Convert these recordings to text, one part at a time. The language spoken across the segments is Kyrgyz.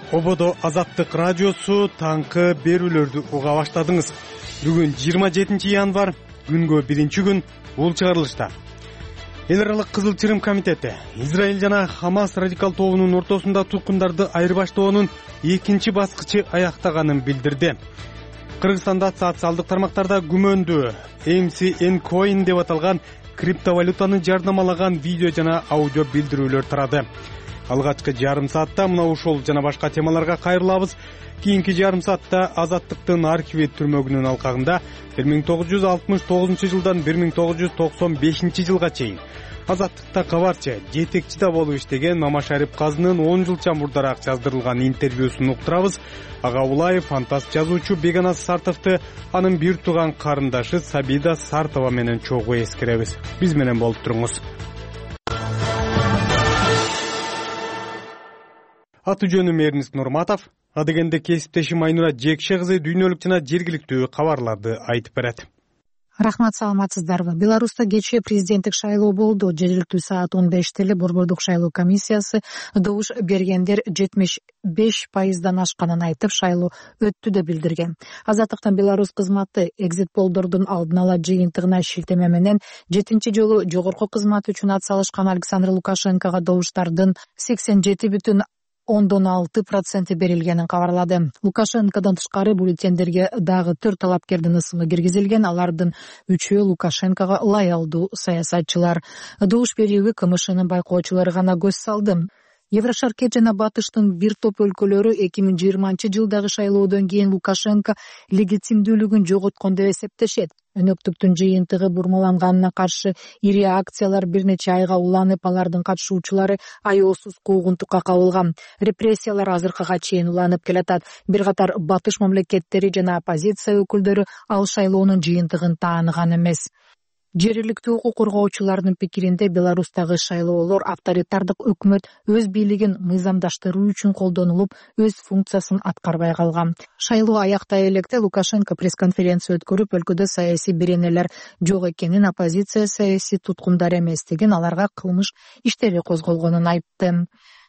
Ободо Азаттык радиосу таңкы берүүлөрдү уга баштадыңыз. Бүгүн 27 январь, күнгө биринчи күн. Бул чыгарылышта Эл аралык Кызыл Чырым комитети Израиль жана Хамас радикал тобунун ортосунда туткундарды айырбаштоонун экинчи баскычы аяктаганын билдирди. Кыргызстанда социалдык тармактарда күмөндүү MCN Coin деп аталган криптовалютаны жарнамалаган видео жана аудио билдирүүлөр тарады. Алгачкы жарым саатта мына ушул жана башка темаларга кайрылабыз. Кийинки жарым саатта Азаттыктын архиви түрмөгүнүн алкагында 1969 жылдан 1995 жылга чейин Азаттыкта кабарчы, жетекчи да болуп иштеген Мамашарип Казынын 10 жыл чамурдараак жаздырылган интервьюсун уктурабыз. Ага Улаев фантаст жазуучу Беганас Сартовду анын бир тууган карындашы Сабида Сартова менен чогуу эскеребиз. Биз менен болуп туруңуз. Аты жөнүм Эрнест Нурматов. Адегенде кесиптешим Айнура Жекше кызы дүйнөлүк жана жергиликтүү кабарларды айтып берет. Рахмат, саламатсыздарбы. Беларуста кечээ президенттик шайлоо болду. Жергиликтүү саат 15 Борбордук шайлоо комиссиясы добуш бергендер 75% ашканын айтып, шайлоо өттү деп билдирген. Азаттыктын Беларусь кызматы экзит полдордун алдын ала жыйынтыгына шилтеме менен 7 жолу жогорку кызмат үчүн ат салышкан Александр Лукашенкого добуштардын 87,6% берилгенин кабарлады. Лукашенкодон тышкары бюллетендерге дагы 4 талапкердин ысымы киргизилген. Алардын 3-өө Лукашенкого лоялдуу саясатчылар. Добуш берүүгө КМШнын байкоочулары гана көз салды. Еврошаркет жана Батыштын бир топ өлкөлөрү 2020 жылдагы шайлоодон кийин Лукашенко легитимдүүлүгүн жоготкон деп эсептешет. Өнөктүктүн жыйынтыгы бурмаланганына каршы ири акциялар бир нече айга уланып, алардын катышуучулары аеосуз куугунтукка кабылган. Репрессиялар азыркыга чейин уланып келатат. Бир катар Батыш мамлекеттери жана оппозиция өкүлдөрү ал шайлоонун жыйынтыгын тааныган эмес. Жергиликтүү укук коргоочулардын пикиринде Беларустагы шайлоолор авторитардык өкмөт өз бийлигин мыйзамдаштыруу үчүн колдонулуп, өз функциясын аткарбай калган. Шайлоо аяктай электе Лукашенко пресс-конференция өткөрүп, өлкөдө саясий беренелер жок экенин, оппозиция саясий туткундар эместигин, аларга кылмыш иштери козголгонун айтты.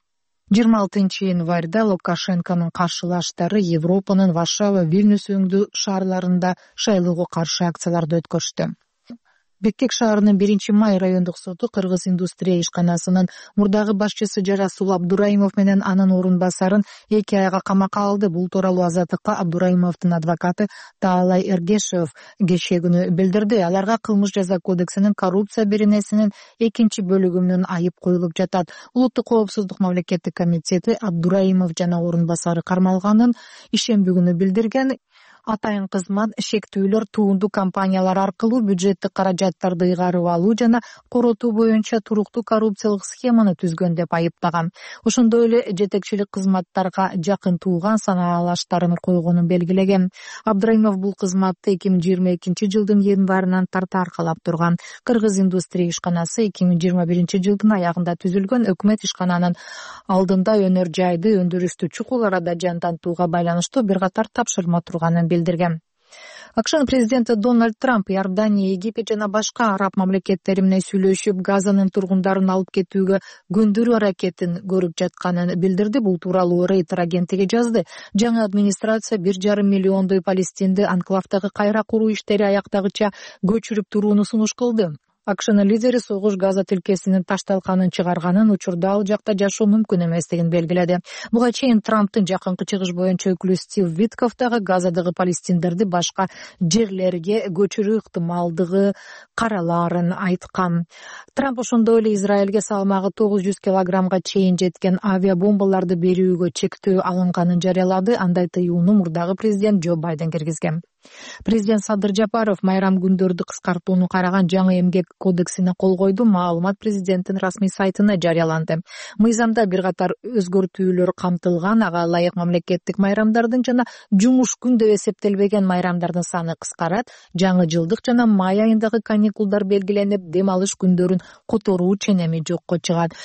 26 январда Лукашенконун каршылаштары Европанын Варшава, Вильнюс өңдүү шаарларында шайлоого каршы акцияларды өткөрүштү. Беккек шаарынын 1-май райондук соту Кыргыз индустрия ишканасынын мурдагы башчысы Жарасул Абдураимов менен анын орун басарын 2 айга камакка алды. Бул тууралуу Азаттыкка Абдураимовдун адвокаты Таалай Эргешев кечээ күнү билдирди. Аларга кылмыш жаза кодексинин коррупция беренесинин 2-бөлүгүнөн айып коюлуп жатат. Улуттук коопсуздук мамлекеттик комитети Абдураимов жана орун басары кармалганын ишемби күнү билдирген. Атайын кызмат шектүүлөр туунду компаниялар аркылуу бюджеттик каражаттарды ыйгарып алуу жана коротуу боюнча туруктуу коррупциялык схеманы түзгөн деп айыптаган. Ошондой эле жетекчилик кызматтарга жакын тууган санаалаштарын койгонун белгилеген. Абдраимов бул кызматты 2022 жылдын январынан тарта аркалап турган. Кыргыз индустрия ишканасы 2021 жылдын аягында түзүлгөн. Өкмөт ишкананын алдында өнөр жайды өндүрүштү чукул арада жандантууга байланыштуу бир катар тапшырма турганын билдирген. АКШнын президенти Дональд Трамп Иордания, Египет жана башка араб мамлекеттери менен сүйлөшүп, Газанын тургундарын алып кетүүгө көндүрүү аракетин көрүп жатканын билдирди. Бул тууралуу Рейтер агенттиги жазды. Жаңы администрация 1,5 миллиондой палестинди анклавдагы кайра куруу иштери аяктагыча көчүрүп турууну сунуш кылды. АКШнын лидери согуш Газа тилкесинин ташталканын чыгарганын, учурда ал жакта жашоо мүмкүн эместигин белгиледи. Буга чейин Трамптын жакынкы чыгыш боюнча өкүлү Стив Витков дагы Газадагы палестиндерди башка жерлерге көчүрүү ыктымалдыгы каралаарын айткан. Трамп ошондой эле Израилге салмагы 900 килограммга чейин жеткен авиабомбаларды берүүгө чектөө алынганын жарыялады. Андай тыюуну мурдагы президент Джо Байден киргизген. Президент Садыр Жапаров майрам күндөрдү кыскартууну караган жаңы эмгек кодексине кол койду. Маалымат президенттин расмий сайтына жарыяланды. Мыйзамда бир катар өзгөртүүлөр камтылган. Ага ылайык мамлекеттик майрамдардын жана жумуш күн деп эсептелбеген майрамдардын саны кыскарат. Жаңы жылдык жана май айындагы каникулдар белгиленип, дем алыш күндөрүн которуу ченеми жокко чыгат.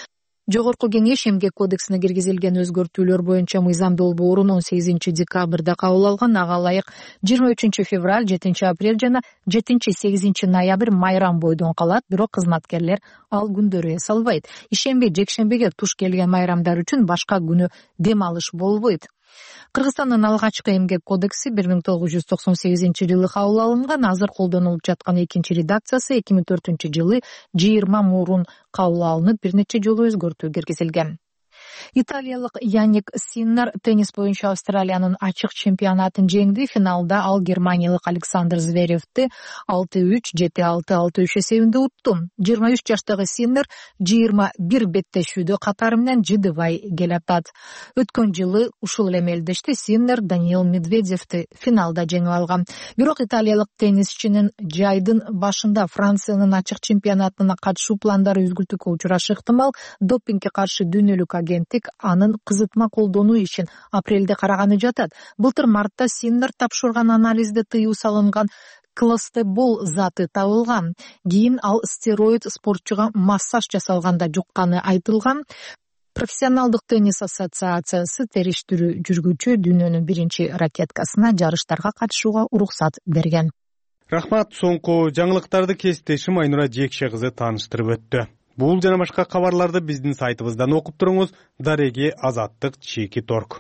Жогорку кеңеш эмгек кодексине киргизилген өзгөртүүлөр боюнча мыйзам долбоорун 18 декабрда кабыл алган. Ага ылайык 23 февраль, 7 апрель жана 7-8 ноябрь майрам бойдон калат, бирок кызматкерлер ал күндөрү эс албайт. Ишемби, жекшембиге туш келген майрамдар үчүн башка күнү дем алыш болбойт. Кыргызстандын алгачкы эмгек кодекси 1998 кабыл алынган. Азыр колдонулуп жаткан экинчи редакциясы 2004 20 мурун кабыл алынып, бир нече жолу өзгөртүү киргизилген. Италиялык Янник Синнер теннис боюнча Австралиянын ачык чемпионатын жеңди. Финалда ал германиялык Александр Зверевди 6-3, 7-6, 6-3 эсебинде утту. 23 жаштагы Синнер 21 беттешүүдө катары менен жыдыбай келатат. Өткөн жылы ушул эле мелдеште Синнер Даниил Медведевди финалда жеңип алган. Бирок италиялык теннисчинин жайдын башында Франциянын ачык чемпионатына катышуу пландары үзгүлтүккө учурашы ыктымал. Допингге каршы дүйнөлүк агенттик анын кызытма колдонуу ишин апрелде караганы жатат. Былтыр мартта Синнер тапшырган анализде тыюу салынган клостебол заты табылган. Кийин ал стероид спортчуга массаж жасалганда жукканы айтылган. Профессионалдык теннис ассоциациясы териштирүү жүргүчү дүйнөнүн биринчи ракеткасына жарыштарга катышууга уруксат берген. Рахмат. Соңку жаңылыктарды кесиптешим Айнура Жекше кызы тааныштырып өттү. Бул жана башка кабарларды биздин сайтыбыздан окуп туруңуз. Дареги Азаттык /Торг.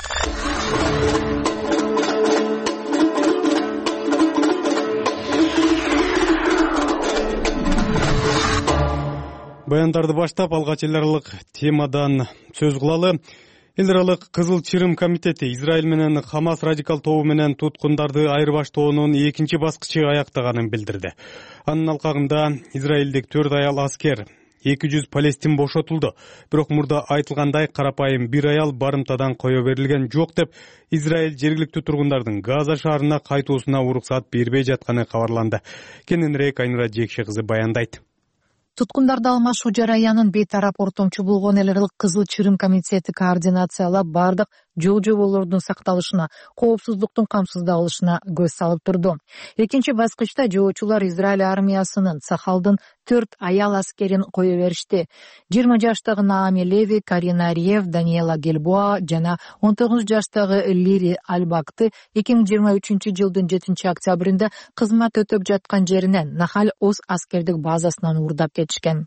Баяндарды баштап алгач эл аралык темадан сөз кылалы. Эл аралык Кызыл Чырым комитети Израиль менен Хамас радикал тобу менен туткундарды айырбаштоонун экинчи баскычы аяктаганын билдирди. Анын алкагында израилдик 4 аял аскер, 200 палестин бошотулду. Бирок мурда айтылгандай карапайым бир аял барымтадан кое берилген жок деп Израиль жергиликтүү тургундардын Газа шаарына кайтуусуна уруксат бербей жатканы кабарланды. Кененирээк Айнура Жекше кызы баяндайт. Туткундарды алмашуу жараянын бейтарап ортомчу болгон эл аралык Кызыл Чырым комитети координациялап бардык жол-жоболордун сакталышына, коопсуздуктун камсыздалышына көз салып турду. Экинчи баскычта жоочулар Израиль армиясынын Сахалдын 4 аял аскерин кое беришти. 20 жаштагы Наами Леви, Карина Ариев, Даниэла Гельбоа жана 19 жаштагы Лири Альбакты 2023 жылдын 7 октябрында кызмат өтөп жаткан жеринен Нахаль Оз аскердик базасынан уурдап кетишкен.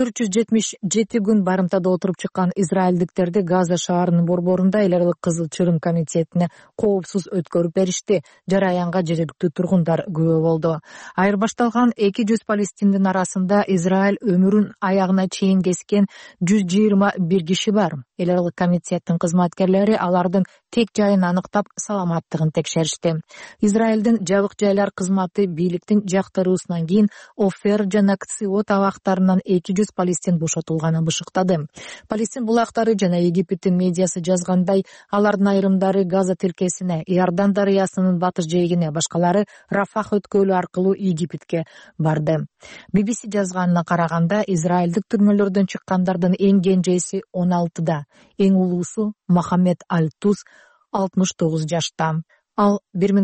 477 күн барымтада отуруп чыккан израилдиктерди Газа шаарынын борборунда эл аралык Кызыл Чырым комитетине коопсуз өткөрүп беришти. Жараянга жергиликтүү тургундар күбө болду. Айырбашталган 200 палестиндин арасында Израиль өмүрүн аягына чейин кескен 121 киши бар. Эл аралык комитеттин кызматкерлери алардын тек жайын аныктап, саламаттыгын текшеришти. Израилдин жабык жайлар кызматы бийликтин жактыруусунан кийин Офер жана Кциот абактарынан 200 палестин бошотулганын бышыктады. Палестин булактары жана Египеттин медиасы жазгандай, алардын айрымдары Газа тилкесине, Иордан дарыясынын батыш жээгине, башкалары Рафах өткөлү аркылуу Египетке барды. BBC жазганына караганда, израилдик түрмөлөрдөн чыккандардын эң кенжеси 16да, эң улуусу Мохаммед Аль-Туз 69 жашта. Ал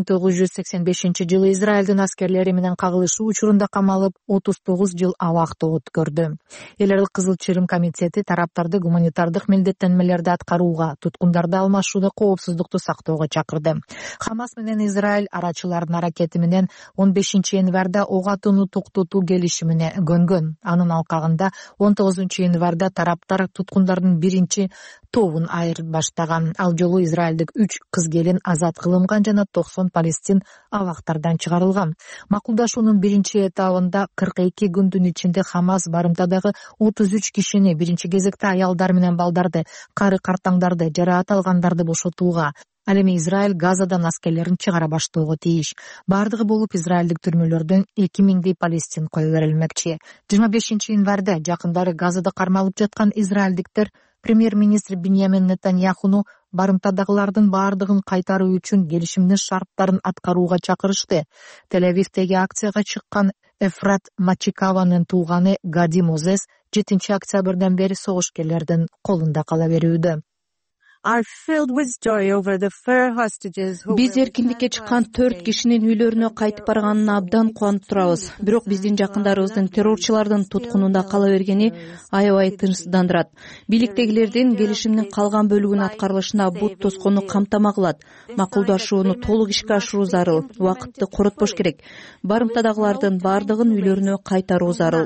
1985 жылы Израилдин аскерлери менен кагылышуу учурунда камалып, 39 жыл абакта өткөрдү. Эл аралык Кызыл Чырым комитети тараптарды гуманитардык милдеттенмелерди аткарууга, туткундарды алмашууда коопсуздукту сактоого чакырды. Хамас менен Израиль арачылардын аракети менен 15 январда ок атууну токтотуу келишимине көнгөн. Анын алкагында 19 январда тараптар туткундардын биринчи тобун айырбаштаган. Ал жолу израилдик 3 кыз-келин азат кылынган жана 90 палестин абактардан чыгарылган. Макулдашуунун биринчи этабында 42 күндүн ичинде Хамас барымтадагы 33 кишини, биринчи кезекте аялдар менен балдарды, кары картаңдарды, жараат алгандарды бошотууга, ал эми Израиль Газадан аскерлерин чыгара баштоого тийиш. Бардыгы болуп израилдик түрмөлөрдөн 2000 палестин кое берилмекчи. 25 январда жакындары Газада кармалып жаткан израилдиктер премьер-министр Биньямин Нетаньяхуну барымтадагылардын баардыгын кайтаруу үчүн келишимдин шарттарын аткарууга чакырышты. Тель-Авивдеги акцияга чыккан Эфрат Мачикаванын тууганы Гади Мозес 7 октябрдан бери согушкерлердин колунда кала берүүдө. Биз эркиндикке чыккан 4 кишинин үйлөрүнө кайтып барганына абдан кубанып турабыз. Бирок биздин жакындарыбыздын террорчулардын туткунунда кала бергени аябай тынчсыздандырат. Бийликтегилердин келишимдин калган бөлүгүнүн аткарылышына бут тоскону камтама кылат. Макулдашууну толук ишке ашыруу зарыл. Убакытты коротпош керек. Барымтадагылардын бардыгын үйлөрүнө кайтаруу зарыл.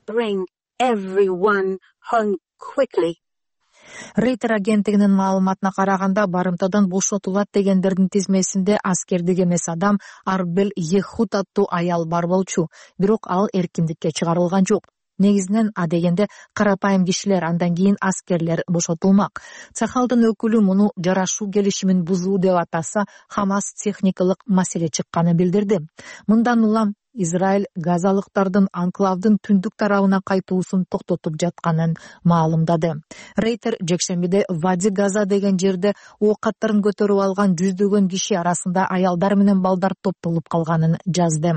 Рейтер агенттигинин маалыматына караганда, барымтадан бошотулат дегендердин тизмесинде аскердик эмес адам Арбел Ехуд аттуу аял бар болчу. Бирок ал эркиндикке чыгарылган жок. Негизинен адегенде карапайым кишилер, андан кийин аскерлер бошотулмак. Цахалдын өкүлү муну жарашуу келишимин бузуу деп атаса, Хамас техникалык маселе чыкканын билдирди. Мындан улам Израиль газалыктардын анклавдын түндүк тарабына кайтуусун токтотуп жатканын маалымдады. Рейтер жекшембиде Вади Газа деген жерде оокаттарын көтөрүп алган жүздөгөн киши арасында аялдар менен балдар топтолуп калганын жазды.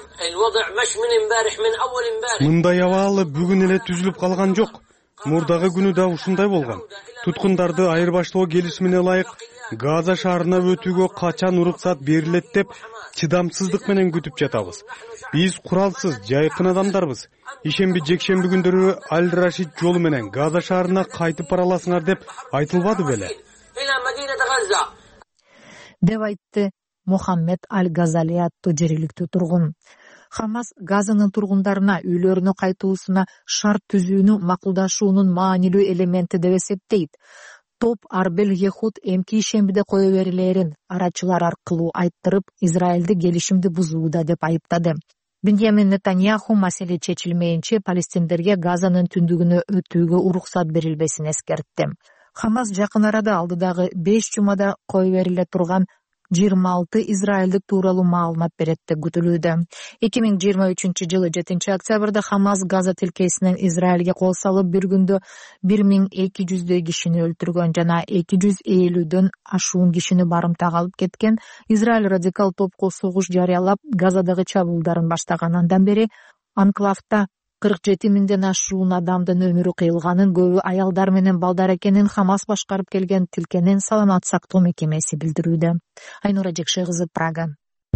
Мындай абал бүгүн эле түзүлүп калган жок. Мурдагы күнү да ушундай болгон. Туткундарды айырбаштоо келишимине ылайык Газа шаарына өтүүгө качан уруксат берилет деп чыдамсыздык менен күтүп жатабыз. Биз куралсыз, жайкын адамдарбыз. Ишемби, жекшемби күндөрү Аль-Рашид жолу менен Газа шаарына кайтып бара аласыңар деп айтылбады беле? Деп айтты Мухаммед Аль-Газали аттуу жергиликтүү тургун. Хамас Газанын тургундарына үйлөрүнө кайтуусуна шарт түзүүнү макулдашуунун маанилүү элементи деп эсептейт. Топ Арбел Ехуд эмки ишембиде кое берилерин арачылар аркылуу айттырып, Израилди келишимди бузууда деп айыптады. Беньямин Нетаньяху маселе чечилмейинче палестиндерге Газанын түндүгүнө өтүүгө уруксат берилбесин эскертти. Хамас жакын арада алдыдагы 5 жумада кое бериле турган 26 израилдик тууралуу маалымат берет деп күтүлүүдө. 2023-жылы 7-октябрда Хамас Газа тилкесинен Израилге кол салып, бир күндө 1200 кишини өлтүргөн жана 250дөн ашуун кишини барымтага алып кеткен. Израиль радикал топко согуш жарыялап, Газадагы чабуулдарын баштаган андан бери анклавда 47 миңден ашуун адамдын өмүрү кыйылганын, көбү аялдар менен балдар экенин Хамас башкарып келген тилкенин саламат сактоо мекемеси билдирүүдө. Айнура Жекше кызы, Прага.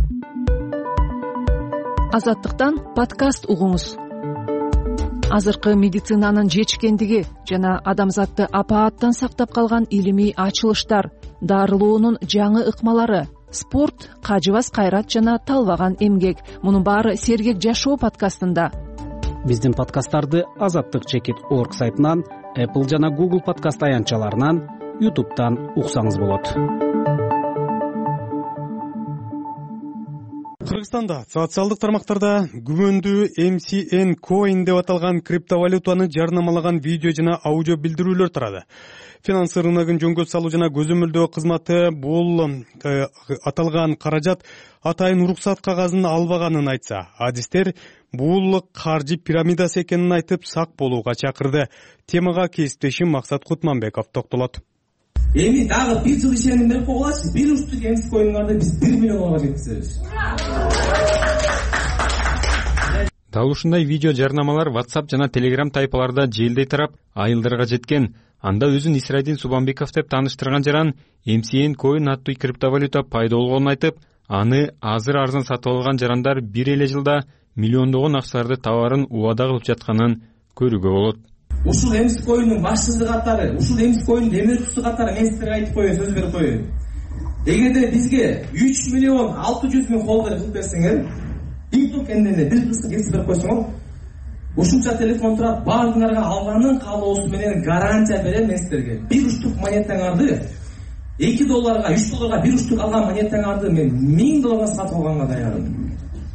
Азаттыктан подкаст угуңуз. Азыркы медицинанын жетишкендиги жана адамзатты апааттан сактап калган илимий ачылыштар, дарылоонун жаңы ыкмалары, спорт, кажыбас кайрат жана талбаган эмгек. Мунун баары Сергек жашоо подкастында. Биздин подкасттарды azattik.org сайтынан, Apple жана Google подкаст аянтчаларынан, YouTube'дан уксаңыз болот. Кыргызстанда социалдык тармактарда күмөндүү MCN Coin деп аталган криптовалютаны жарнамалаган видео жана аудио билдирүүлөр тарады. Финансы рыногун жөнгө салуу жана көзөмөлдөө кызматы бул аталган каражат атайын уруксат кагазын албаганын айтса, адистер бул каржы пирамидасы экенин айтып сак болууга чакырды. Темага кесиптешим Максат Кутманбеков токтолот. Эми дагы 1 жыл ишеним берип койгулачы. 1 уштук эмис коюңарды биз 1 миллионго жеткизебиз. Дал ушундай видео жарнамалар WhatsApp жана Telegram тайпаларда желдей тарап, айылдарга жеткен. Анда өзүн Исрайдин Субанбеков деп тааныштырган жаран MCN Coin аттуу криптовалюта пайда болгонун айтып, аны азыр арзан сатып алган жарандар бир эле жылда миллиондогон акчаларды товарын убада кылып жатканын көрүүгө болот. Ушул эмис коюндун башчысы катары, ушул эмис коюндун эмгектүүсү катары мен силерге айтып коеюн, сөз берип коеюн. Эгерде бизге 3 миллион 600 миң холдер кылып берсеңер, TikTok эндене бир кысты кесип берип койсоңор, ушунча телефон турат, баардыгыңарга алганын каалоосу менен гарантия берем мен силерге. 1 штук монетаңарды $2, $3 1 штук алган монетаңарды мен $1000 сатып алганга даярмын.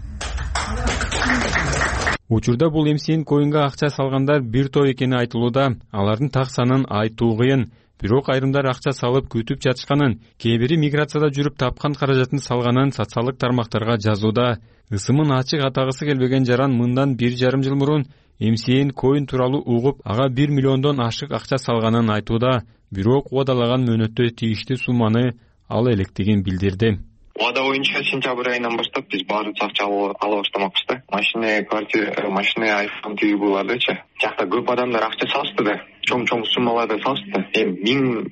Учурда бул MCN Coin'га акча салгандар бир топ экени айтылууда. Алардын так санын айтуу кыйын. Бирок айрымдар акча салып күтүп жатышканын, кээ бири миграцияда жүрүп тапкан каражатын салганын социалдык тармактарга жазууда. Ысымын ачык атагысы келбеген жаран мындан 1,5 жыл мурун MCN Coin тууралуу угуп, ага 1 миллиондон ашык акча салганын айтууда. Бирок убадалаган мөөнөттө тийиштүү сумманы ала электигин билдирди. Убада боюнча сентябрь айынан баштап биз баардык акча ала баштамакпыз да. Машина, квартира, машина, iPhone тийгүүлөрдүчү. Жакта көп адамдар акча салышты да. Чоң суммаларды салышты. Эми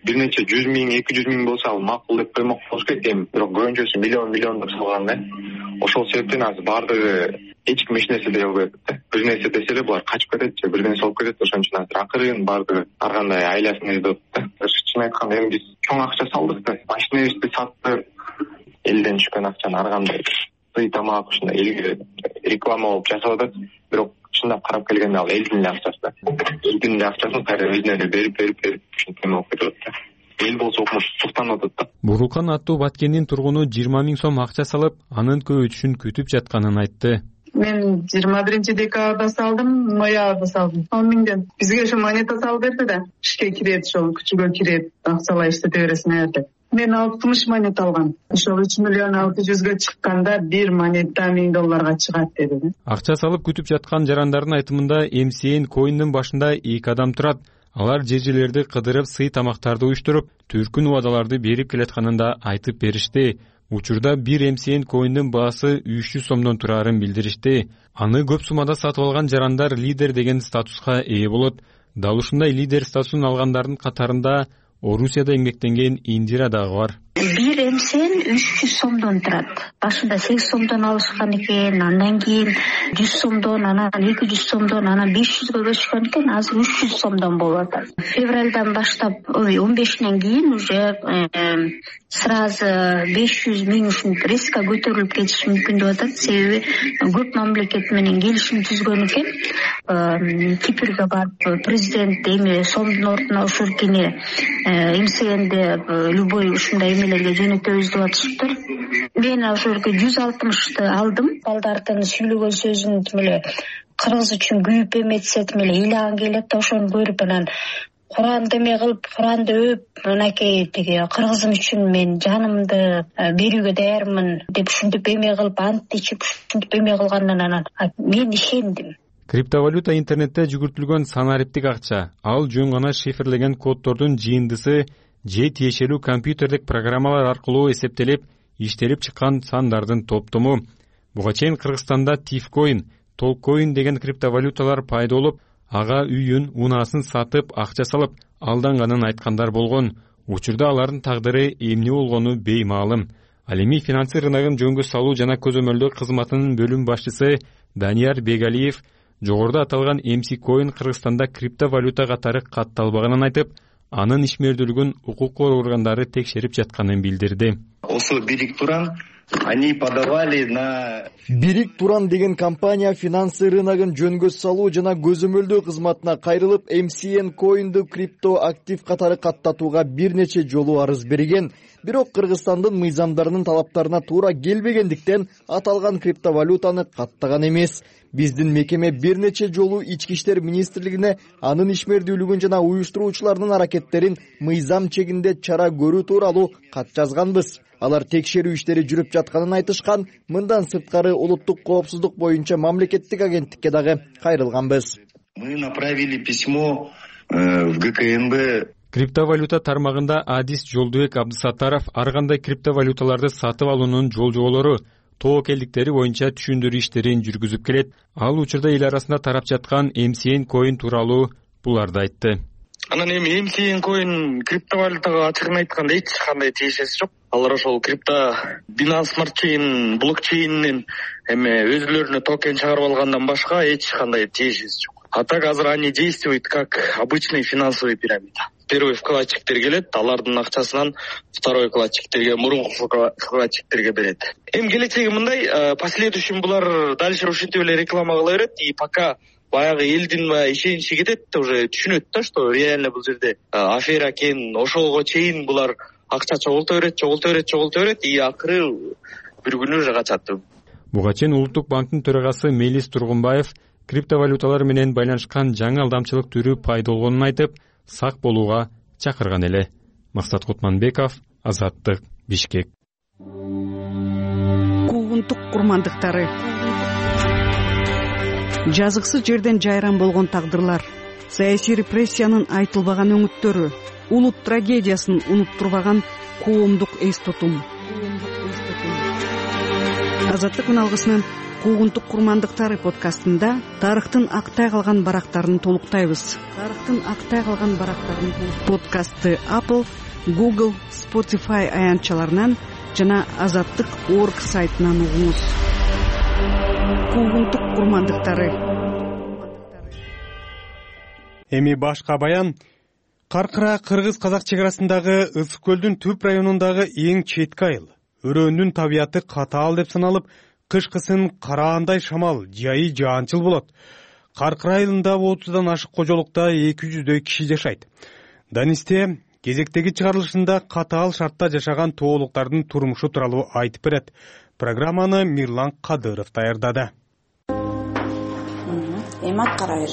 бир нече 100 миң, 200 миң болсо ал макул деп коймок болуш керек. Эми бирок көбүнчөсү миллиондоп салган да. Ошол себептен азыр баардыгы эч ким эч нерсе дей албайт да. Бир нерсе десе эле булар качып кетет же бир нерсе болуп кетет. Ошон үчүн азыр акырын баардыгы ар кандай айласын издеп да. Чын айтканда эми биз чоң акча салдык да. Машинабызды саттык, элден түшкөн акчаны ар кандай сый тамак ушундай элге реклама болуп жасап атат. Бирок чындап карап келгенде ал элдин эле акчасы да. Элдин эле акчасын кайра өзүнө эле берип ушинтип болуп кетет да. Эл болсо суктанып атат да. Бурулкан аттуу Баткендин тургуну 20 миң сом акча салып, анын көбөйтүшүн күтүп жатканын айтты. Мен 21 декабрда салдым, ноябрда салдым. 10 миңден. Бизге ошо монета салып берди да. Ишке кирет, ошол күчүгө кирет, акчалай иштете бересиң эрде. Мен 60 монета алгам. Ошол 3 миллион 600га чыкканда бир монета $1000 чыгат деди. Акча салып күтүп жаткан жарандардын айтымында MCN Coin'дин башында 2 адам турат. Алар жер-жерлерди кыдырып, сый тамактарды уюштуруп, түркүн убадаларды берип келатканын да айтып беришти. Учурда бир MCN Coin'дин баасы 300 сомдон турарын билдиришти. Аны көп суммада сатып алган жарандар лидер деген статуска ээ болот. Дал ушундай лидер статусун алгандардын катарында Орусияда эмгектенген Индира дагы бар. Бир MCN 300 сомдон турат. Башында 8 сомдон алышкан экен, андан кийин 100 сомдон, анан 200 сомдон, анан 500гө көчкөн экен, азыр 300 сомдон болуп атат. Февралдан баштап, 15-нен кийин уже сразу 500 миң ушинтип резко көтөрүлүп кетиши мүмкүн деп атат. Себеби көп мамлекет менен келишим түзгөн экен. Кипрге барып президент эми сомдун ордуна ушуркине MCN'де любой ушундай эмелерге жөнөтөбүз деп атышыптыр. Мен ошол 160-ты алдым. Балдардын сүйлөгөн сөзүн эле кыргыз үчүн күйүп эметсет эле ыйлаган келет да, ошону көрүп анан Куранды эме кылып, Куранды өп, мынакей тиги кыргызым үчүн мен жанымды берүүгө даярмын деп ушинтип эме кылып, ант ичип ушинтип эме кылгандан анан мен ишендим. Криптовалюта интернетте жүгүртүлгөн санариптик акча. Ал жөн гана шифрлеген коддордун жыйындысы же тиешелүү компьютердик программалар аркылуу эсептелип, иштелип чыккан сандардын топтому. Буга чейин Кыргызстанда Tifcoin, Tolcoin деген криптовалюталар пайда болуп, ага үйүн, унаасын сатып, акча салып алданганын айткандар болгон. Учурда алардын тагдыры эмне болгону беймаалым. Ал эми финансы рыногун жөнгө салуу жана көзөмөлдөө кызматынын бөлүм башчысы Данияр Бегалиев жогоруда аталган MC Coin Кыргызстанда криптовалюта катары катталбаганын айтып, анын ишмердүүлүгүн укук коргоо органдары текшерип жатканын билдирди. Бирик Туран деген компания финансы рыногун жөнгө салуу жана көзөмөлдөө кызматына кайрылып, MCN Coin'ду крипто актив катары каттатууга бир нече жолу арыз берген. Бирок Кыргызстандын мыйзамдарынын талаптарына туура келбегендиктен аталган криптовалютаны каттаган эмес. Биздин мекеме бир нече жолу Ички иштер министрлигине анын ишмердүүлүгүн жана уюштуруучулардын аракеттерин мыйзам чегинде чара көрүү тууралуу кат жазганбыз. Алар текшерүү иштери жүрүп жатканын айтышкан. Мындан сырткары улуттук коопсуздук боюнча мамлекеттик агенттикке дагы кайрылганбыз. Мы направили письмо в ГКНБ. Криптовалюта тармагында Адис Жолдубек Абдысаттаров ар кандай криптовалюталарды сатып алуунун жол-жоболору, тоокелдиктери боюнча түшүндүрүү иштерин жүргүзүп келет. Ал учурда эл арасында тарап жаткан MCN Coin тууралуу буларды айтты. Анан эми MCN Coin криптовалютага ачыгын айтканда эч кандай тиешеси жок. Алар ошол крипто Binance Smart Chain блокчейнинен эми өзүлөрүнө токен чыгарып алгандан башка эч кандай тиешеси жок. А так азыр они действуют как обычный финансовый пирамида. Первый вкладчиктер келет, алардын акчасынан второй вкладчиктерге, мурунку вкладчиктерге берет. Эми келечеги мындай, последующим булар дальше ушинтип эле реклама кыла берет и пока баягы элдин ишеничи кетет, уже түшүнөт да, что реально бул жерде афера экен, ошого чейин булар акча чогулта берет и акыры бир күнү уже качат. Буга чейин Улуттук банктын төрагасы Мелис Тургунбаев криптовалюталар менен байланышкан жаңы алдамчылык түрү пайда болгонун айтып, сак болууга чакырган эле. Максат Кутманбеков, Азаттык, Бишкек. Куугунтук курмандыктары. Жазыксыз жерден жайран болгон тагдырлар, саясий репрессиянын айтылбаган өңүттөрү, улут трагедиясын унуттурбаган коомдук эс тутум. Азаттык үналгысынын куугунтук курмандыктары подкастында тарыхтын актай калган барактарын толуктайбыз. Подкастты Apple, Google, Spotify аянтчаларынан жана Азаттык.org сайтынан угуңуз. Куугунтук курмандыктары. Эми башка баян. Каркыра кыргыз-казак чек арасындагы Ысык көлдүн түп районундагы эң четки айыл. Өрөөнүн табияты катаал деп саналып, кышкысын караандай шамал, жайы жаанчыл болот. Каркыра айылында 30дан ашык кожолукта 200дөй киши жашайт. Данисте кезектеги чыгарылышында катаал шартта жашаган тоолуктардын турмушу тууралуу айтып берет. Программаны Мирлан Кадыров даярдады. Эмат карайыр.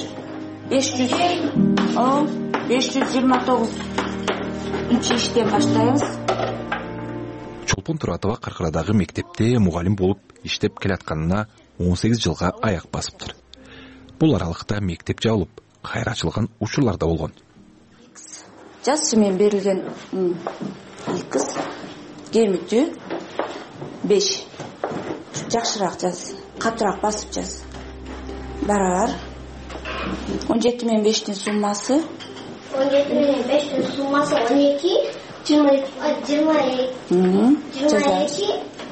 529 иштен баштайбыз. Чолпон Туратова Каркырадагы мектепте мугалим болуп иштеп келатканына 18 жылга аяк басыптыр. Бул аралыкта мектеп жабылып, кайра ачылган учурлар да болгон. Жаз мен берилген 2 кыз, кемитүү 5. Жакшыраак жаз, катыраак басып жаз. Барар. 17.5'tin суммасы. 17.5'tin суммасы 12. 22.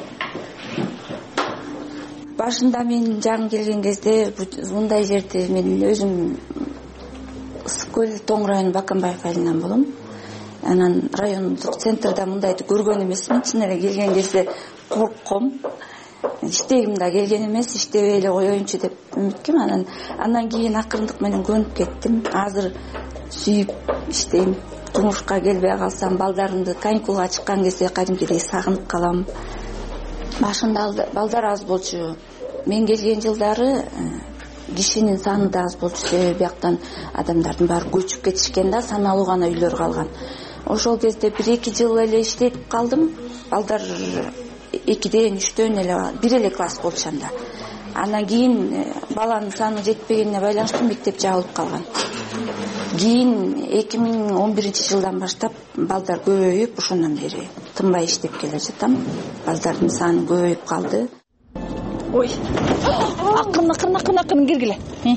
Башында мен жаңы келген кезде мындай жерде мен өзүм Ысык көл Тоң району Баканбаев айылынан болом. Анан райондук центрда мындайды көргөн эмесмин. Чын эле келген кезде коркком. Иштегим да келген эмес, иштебей эле коеюнчу деп үмүткөм. Андан кийин акырындык менен көнүп кеттим. Азыр сүйүп иштейм. Турмушка келбей калсам, балдарымды каникулга чыккан кезде кадимкидей сагынып калам. Башында балдар аз болчу. Мен келген жылдары кишинин саны да аз болчу. Себеби бияктан адамдардын баары көчүп кетишкен да, саналуу гана үйлөр калган. Ошол кезде 1-2 жыл эле иштеп калдым. Балдар 2-ден 3-төн эле бир эле класс болчу анда. Андан кийин баланын саны жетпегенине байланыштуу мектеп жабылып калган. Кийин 2011-жылдан баштап балдар көбөйүп, ошондон бери тынбай иштеп келе жатам. Балдардын саны көбөйүп калды. Ой. Акырын киргиле.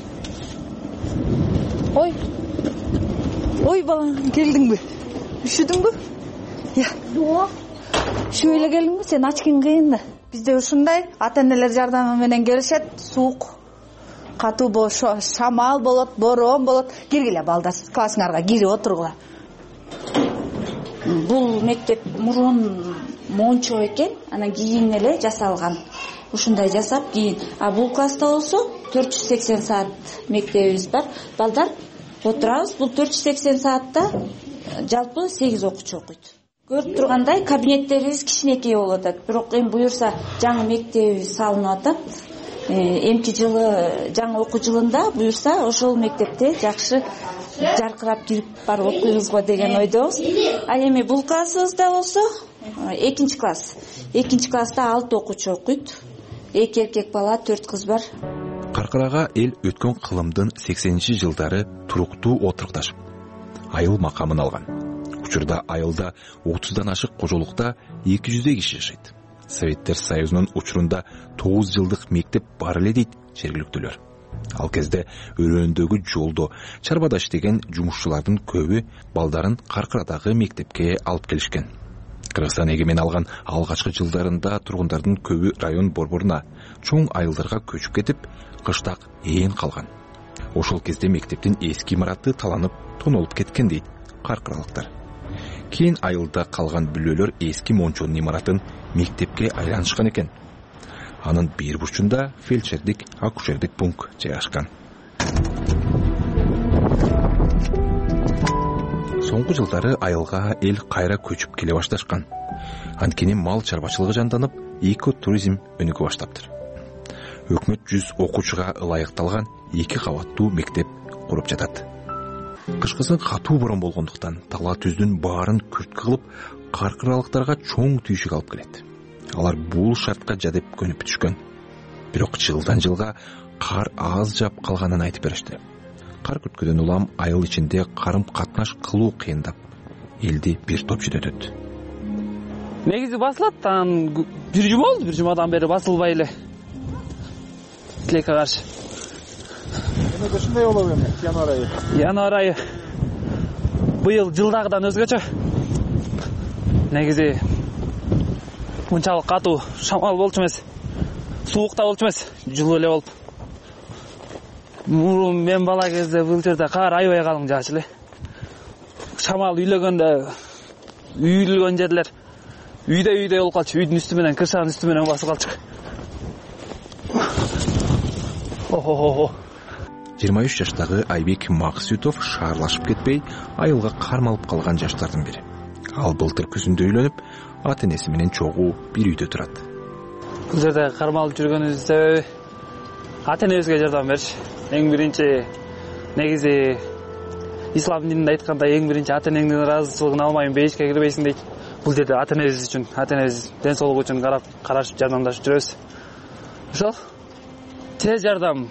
Ой балам, келдиңби? Üşüdүңбү? Жок. Üşүп эле келдиңби? Сен ачкың кыйын да. Бизде ушундай ата-энелер жардамы менен келишет. Суук, катуу болот, шамал болот, бороон болот. Киргиле балдар, классыңарга кирип отургула. Бул мектеп мурун мончо экен, анан кийин эле жасалган. Ушундай жасап кийин, бул класста болсо 480 саат мектебибиз бар. Балдар отурабыз. Бул 480 саатта жалпы 8 окуучу окуйт. Көрүп тургандай кабинеттерибиз кичинекей болуп атат. Бирок эми буюрса жаңы мектебибиз салынып атат. Эмки жылы жаңы окуу жылында буюрса ошол мектепте жакшы жаркырап кирип барып окуйбузго деген ойдобуз. Ал эми бул классыбызда болсо 2 класс. 2 класста 6 окуучу окуйт. 2 эркек бала, 4 кыз бар. Каркырага эл өткөн кылымдын 80-жылдары туруктуу отурукташып, айыл макамын алган. Учурда айылда 30дан ашык кожолукта 200 киши жашайт. Советтер Союзунун учурунда 9 жылдык мектеп бар эле дейт жергиликтүүлөр. Ал кезде өрөөндөгү жолдо чарбада иштеген жумушчулардын көбү балдарын Каркырадагы мектепке алып келишкен. Кыргызстан эгемен алган алгачкы жылдарында тургундардын көбү район борборуна, чоң айылдарга көчүп кетип, кыштак ээн калган. Ошол кезде мектептин эски имараты таланып, тонолуп кеткен дейт каркыралыктар. Кийин айылда калган бүлөлөр эски мончонун имаратын мектепке айланышкан экен. Анын бир бурчунда фельдшердик, акушердик пункт жайгашкан. Соңку жылдары айылга эл кайра көчүп келе башташкан. Анткени мал чарбачылыгы жанданып, эко-туризм өнүгө баштаптыр. Өкмөт 100 окуучуга ылайыкталган 2 кабаттуу мектеп куруп жатат. Кышкысын катуу борон болгондуктан тала түздүн баарын күрткү кылып, каркыралыктарга чоң түйшүк алып келет. Алар бул шартка жадеп көнүп түшкөн. Бирок жылдан жылга кар аз жап калганын айтып беришти. Кар күткөдөн улам айыл ичинде карым катнаш кылуу кыйындап, элди бир топ жүдөтөт. негизи басылат, анан бир жума болду, бир жумадан бери басылбай эле тилекке каршы. Эмне ушундай болобу эми январь айы? Январь айы быйыл жылдагыдан өзгөчө. Негизи мынчалык катуу шамал болчу эмес, суук да болчу эмес, жылуу эле болуп. Мурун мен бала кезде бул жерде кар аябай калың жаачу эле. Шамал үйлөгөндө үйүлгөн жерлер үйдө болуп калчу, үйдүн үстү менен, крышанын үстү менен басып калчу. 23 жаштагы Айбек Максутов шаарлашып кетпей, айылга кармалып калган жаштардын бири. Ал былтыр күзүндө үйлөнүп, ата-энеси менен чогуу бир үйдө турат. Бул жерде кармалып жүргөнүбүздүн себеби ата-энебизге жардам бериш. Эң биринчи негизи ислам дининде айткандай эң биринчи ата-энеңдин ыраазычылыгын алмайын бейишке кирбейсиң дейт. Бул жерде ата-энебиз үчүн, ата-энебиз ден соолугу үчүн карашып жардамдашып жүрөбүз. Ошол тез жардам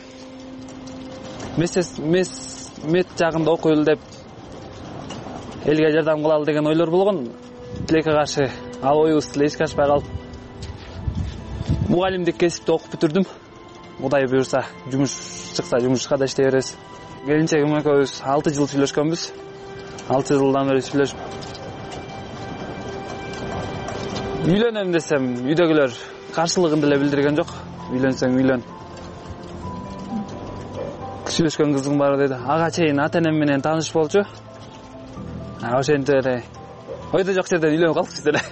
мет жагында окуйлу деп элге жардам кылалы деген ойлор болгон. Тилекке каршы ал оюбуз деле эчке ашпай калып, мугалимдик кесипти окуп бүтүрдүм. Кудай буюрса, жумуш чыкса жумушка да иштей беребиз. Келинчегим экөөбүз 6 жыл сүйлөшкөнбүз. 6 жылдан бери сүйлөшүп. Үйлөнөм десем, үйдөгүлөр каршылыгын деле билдирген жок. Үйлөнсөң үйлөн. Сүйлөшкөн кыздың бары деди. Ага чейин ата-энем менен тааныш болчу. Ошентип эле ойдо жок жерден үйлөнүп калдык деле.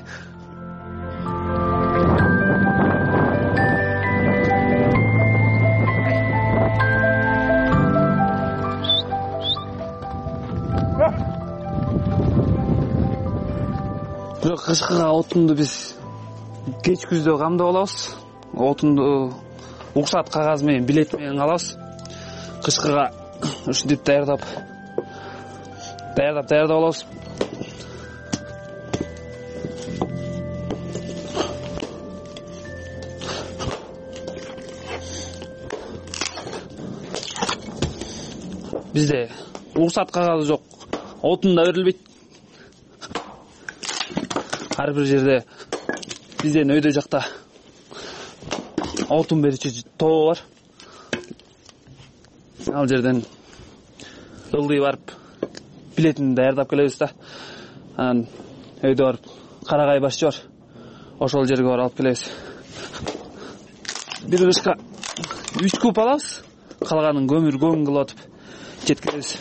Бирок кышкыга отунду биз кеч күздө камдап алабыз. Отунду уруксат кагаз менен, билет менен алабыз. Кышкыга ушинтип даярдап алабыз. Бизде уруксат кагазы жок, отун да берилбейт. Ар бир жерде бизден өйдө жакта отун берүүчү тоо бар. Ал жерден ылдый барып билетин даярдап келебиз да. Анан өйдө барып карагай башчы бар. Ошол жерге барып алып келебиз. Бир кышка 3 куб алабыз. Калганын көмүр кылып атып жеткиребиз.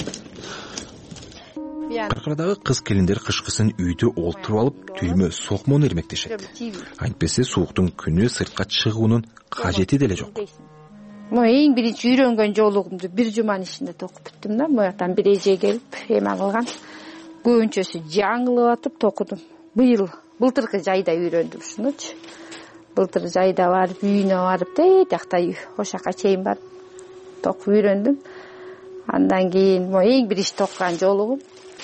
Каркарадагы кыз келиндер кышкысын үйдө олтуруп алып, түймө сокмону эрмектешет. Антпесе сууктун күнү сыртка чыгуунун кажети деле жок. Эң биринчи үйрөнгөн жолугумду бир жуманын ичинде токуп бүттүм да. Буяктан бир эже келип эме кылган. Көбүнчөсү жаңылып атып токудум. Былтыркы жайда үйрөндүм ушунучу. Былтыр жайда барып, үйүнө барып, жакта ошака чейин барып токуп үйрөндүм. Андан кийин эң биринчи токкан жолугум.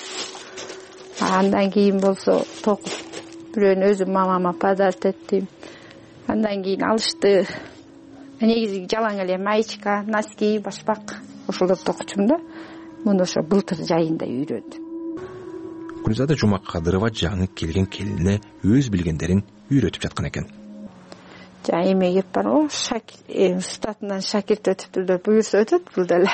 Андан кийин болсо токуп бирөөнү өзүм мамама подарок эттим. Андан кийин алышты. Негизи жалаң эле маечка, носки, башпак ошолорду токучум да. Муну ошо былтыр жайында үйрөндүм. Гүлзада Жумакадырова жаңы келген келине өз билгендерин үйрөтүп жаткан экен. Эме кеп бар го, статынан шакирт өтүптүр деп буюрса өтөт бул деле.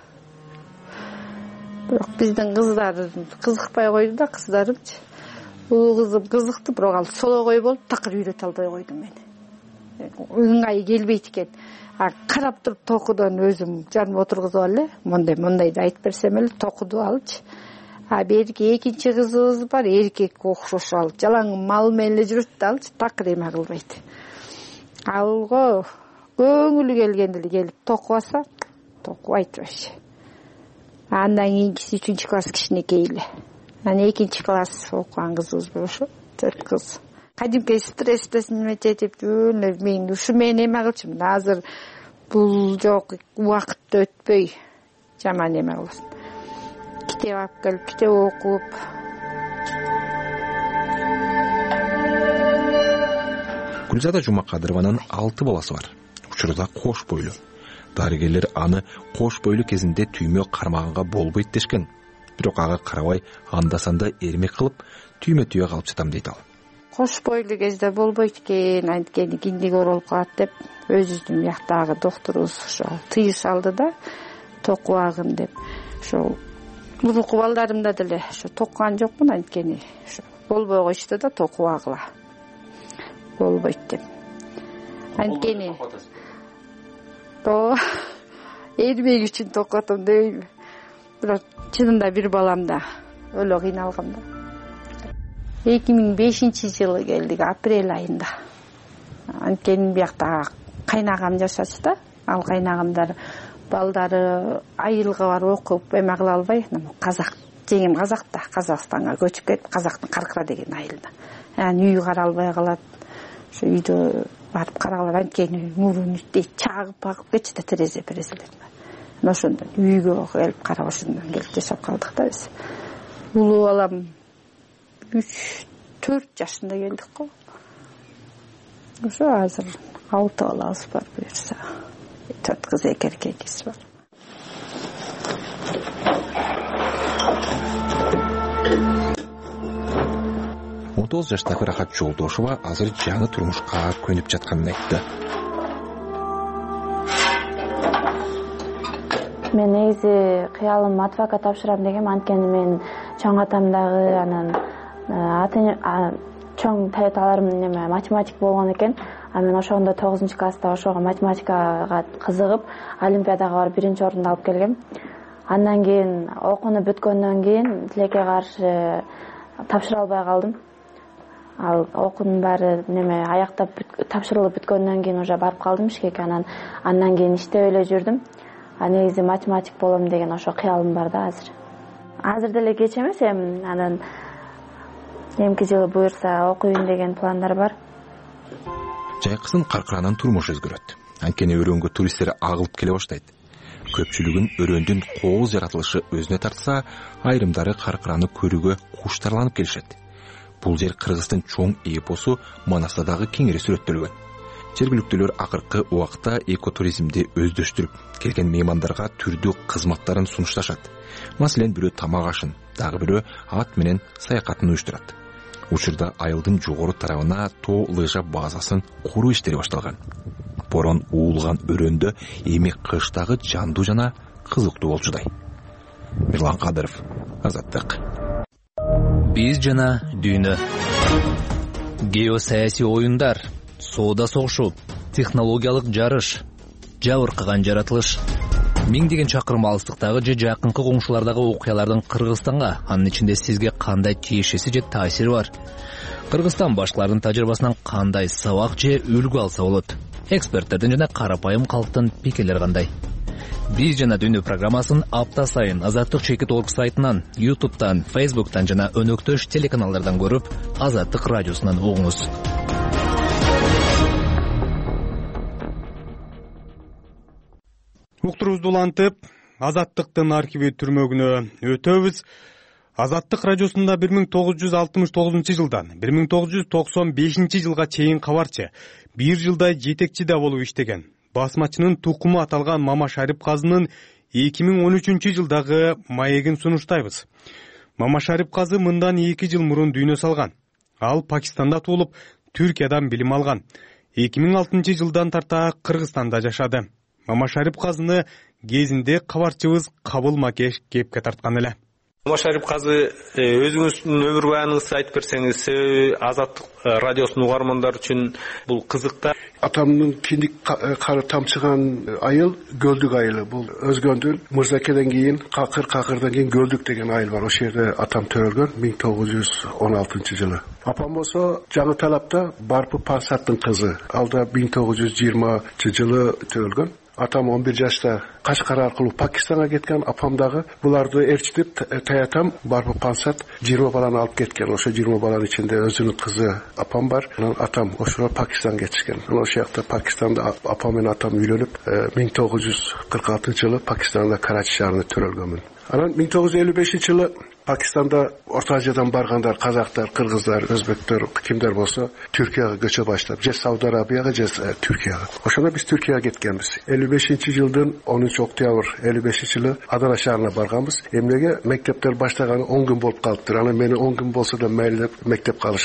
Бирок биздин кыздар кызыкпай койду да, кыздарымчы. Бул кызым кызыкты, бирок ал сологой болуп такыр үйрөтө албай койдум мен. Ыңгай келбейт экен. Карап туруп токудон өзүм жаным отургузуп эле, мондайды айтып берсем эле токуду алчы. Берки экинчи кызыбыз бар, эркек окшош ал. Жалаң мал менен эле жүрөт да алчы, такыр эме кылбайт. Алго көңүлү келгенде эле келип токубаса, токубайт вообще. Андан кийинкиси 3 класс кичинекей эле. Анан 2 класс окуган кызыбыз бар ошо, 4 кыз. Кадимки стресстесин мететип мен ушу менен эме кылчумун. Азыр бул жок, убакыт өтпөй жаман эме кыласың. Китеп алып келип, китеп окуп. Гүлзада Жумакадырованын 6 баласы бар. Учурда кош бойлуу. Дарыгерлер аны кош бойлуу кезинде түймө кармаганга болбойт дешкен. Бирок ага карабай анда-санда эрмек кылып, түймө калып жатам дейт ал. кош бойлуу кезде болбойт экен, анткени киндик оролуп калат деп өзүбүздүн бияктагы доктурубуз ошо тыюш алды да, токубагын деп. Ошо мурунку балдарымда деле ошо токкан жокмун, анткени ошо болбой коюшту да, токубагыла болбойт деп. Анткени эрмек үчүн токкотом дебейм. Бирок чынында бир баламда өлө кыйналгам да. 2005-жылы келдик, апрель айында. Анткени биякта кайнагам жашачу да. Ал кайнагамдар балдары айылга барып окуп эме кыла албай, казак, жеңим казак да, Казакстанга көчүп кетип, Казактын Каркыра деген айылына. Үй кара албай калат. Ошо үйдө барып карагалар, анткени мурун үттөй чагып кетчү да, терезелер. Ошондон үйгө келип карап, ошондон келип жашап калдык да биз. Улуу балам 3-4 жашында келдик го. Ошо азыр 6 балабыз бар буюрса. 4 кыз, 2 эркегибиз бар. он 9 жаштагы Рахат Жолдошова азыр жаңы турмушка көнүп жатканын айтты. Мен негизи кыялым адвокат тапшырам дегем, анткени мен чоң атамдагы анан чоң таяталарым математик болгон экен. Мен ошондо 9-класста ошого математикага кызыгып, олимпиадага барып 1-орунду алып келгем. Андан кийин окууну бүткөндөн кийин тилекке каршы тапшыра албай калдым. Ал окуунун баары аяктап тапшырылып бүткөндөн кийин уже барып калдым ишке. Андан кийин иштеп эле жүрдүм. Негизи математик болом деген ошо кыялым бар да азыр. Азыр деле кеч эмес, анан эмки жылы буюрса окуйм деген пландар бар. Жайкысын Каркыранын турмушу өзгөрөт. Анткени өрөнгө туристтер агылып келе баштайт. Көпчүлүгүн өрөндүн кооз жаратылышы өзүнө тартса, айрымдары Каркыраны көрүүгө куштарланып келишет. Бул жер Кыргыздын чоң эпосу Манаста дагы кеңири сүрөттөлгөн. Жергиликтүүлөр акыркы убакта экотуризмди өздөштүрүп, келген меймандарга түрдүү кызматтарын сунушташат. Маселен, бирөө тамак ашын, дагы бирөө ат менен саякатын уюштурат. Учурда айылдын жогору тарабына тоо лыжа базасын куруу иштери башталган. Борон уулган өрөндө эми кыштагы жандуу жана кызыктуу болчудай. Мирлан Кадыров, Азаттык. Биз жана дүйнө. Геосаясий оюндар, соода согушу, технологиялык жарыш, жабыркаган жаратылыш. Миңдеген чакырым алыстыктагы же жакынкы коңшулардагы окуялардын Кыргызстанга, анын ичинде сизге кандай тиешеси же таасири бар? Кыргызстан башкаларынын тажрыйбасынан кандай сабак же үлгү алса болот? Эксперттердин жана карапайым калктын пикирлери кандай? Биз жана дүйнө программасын апта сайын Азаттык чекит орг сайтынан, YouTube'дан, Facebook'тан жана өнөктөш телеканалдардан көрүп, Азаттык радиосунан угуңуз. Уктурубузду улантып, Азаттыктын архиви түрмөгүнө өтөбүз. Азаттык радиосунда 1969 жылдан 1995 жылга чейин кабарчы, 1 жылдай жетекчи да болуп иштеген басмачынын тукуму аталган Мама Шарип казынын 2013 жылдагы маегин сунуштайбыз. Мама Шарип казы мындан 2 жыл мурун дүйнө салган. Ал Пакистанда туулуп, Түркиядан билим алган. 2006 жылдан тарта Кыргызстанда жашады. Мама Шарип казыны кезинде кабарчыбыз Кабыл Макеш кепке тарткан эле. Мама Шарип казы, өзүңүздүн өмүр баяныңызды айтып берсеңиз, Азаттык радиосунун угармандары үчүн бул кызыкта. Атамдын киндик кары тамчыган айыл Гөлдүк айылы. Бул Өзгөндүн Мырзакеден кийин Какырдан кийин Гөлдүк деген айыл бар. Ошол жерде атам төрөлгөн 1916 жылы. Апам болсо Жаңы Талапта Барпы Пансаттын кызы. Алда 1920 жылы төрөлгөн. Атам 11 жашта Кашкар аркылуу Пакистанга кеткен, апам дагы буларды ээрчитип, таятам Барпы Пансат 20 баланы алып кеткен. Ошо 20 баланын ичинде өзүнүн кызы апам бар. Анан атам ошо Пакистанга кетишкен. Ошол жакта Пакистанда апам менен атам үйлөнүп, 1946 жылы Пакистанда Карачи шаарына төрөлгөнмүн. Анан 1955 жылы Пакистанда Орто Азиядан баргандар, казактар, кыргыздар, өзбектер, кимдер болсо Түркияга көчө баштап, же Сауд Арабияга, же Түркияга. Ошондо биз Түркияга кеткенбиз. 55-жылдын 10 октябрь 55-жылы Адана шаарына барганбыз. Эмнеге мектептер баштаганы 10 күн болуп калыптыр. Анан мени 10 күн болсо да майлеп мектеп калышкан.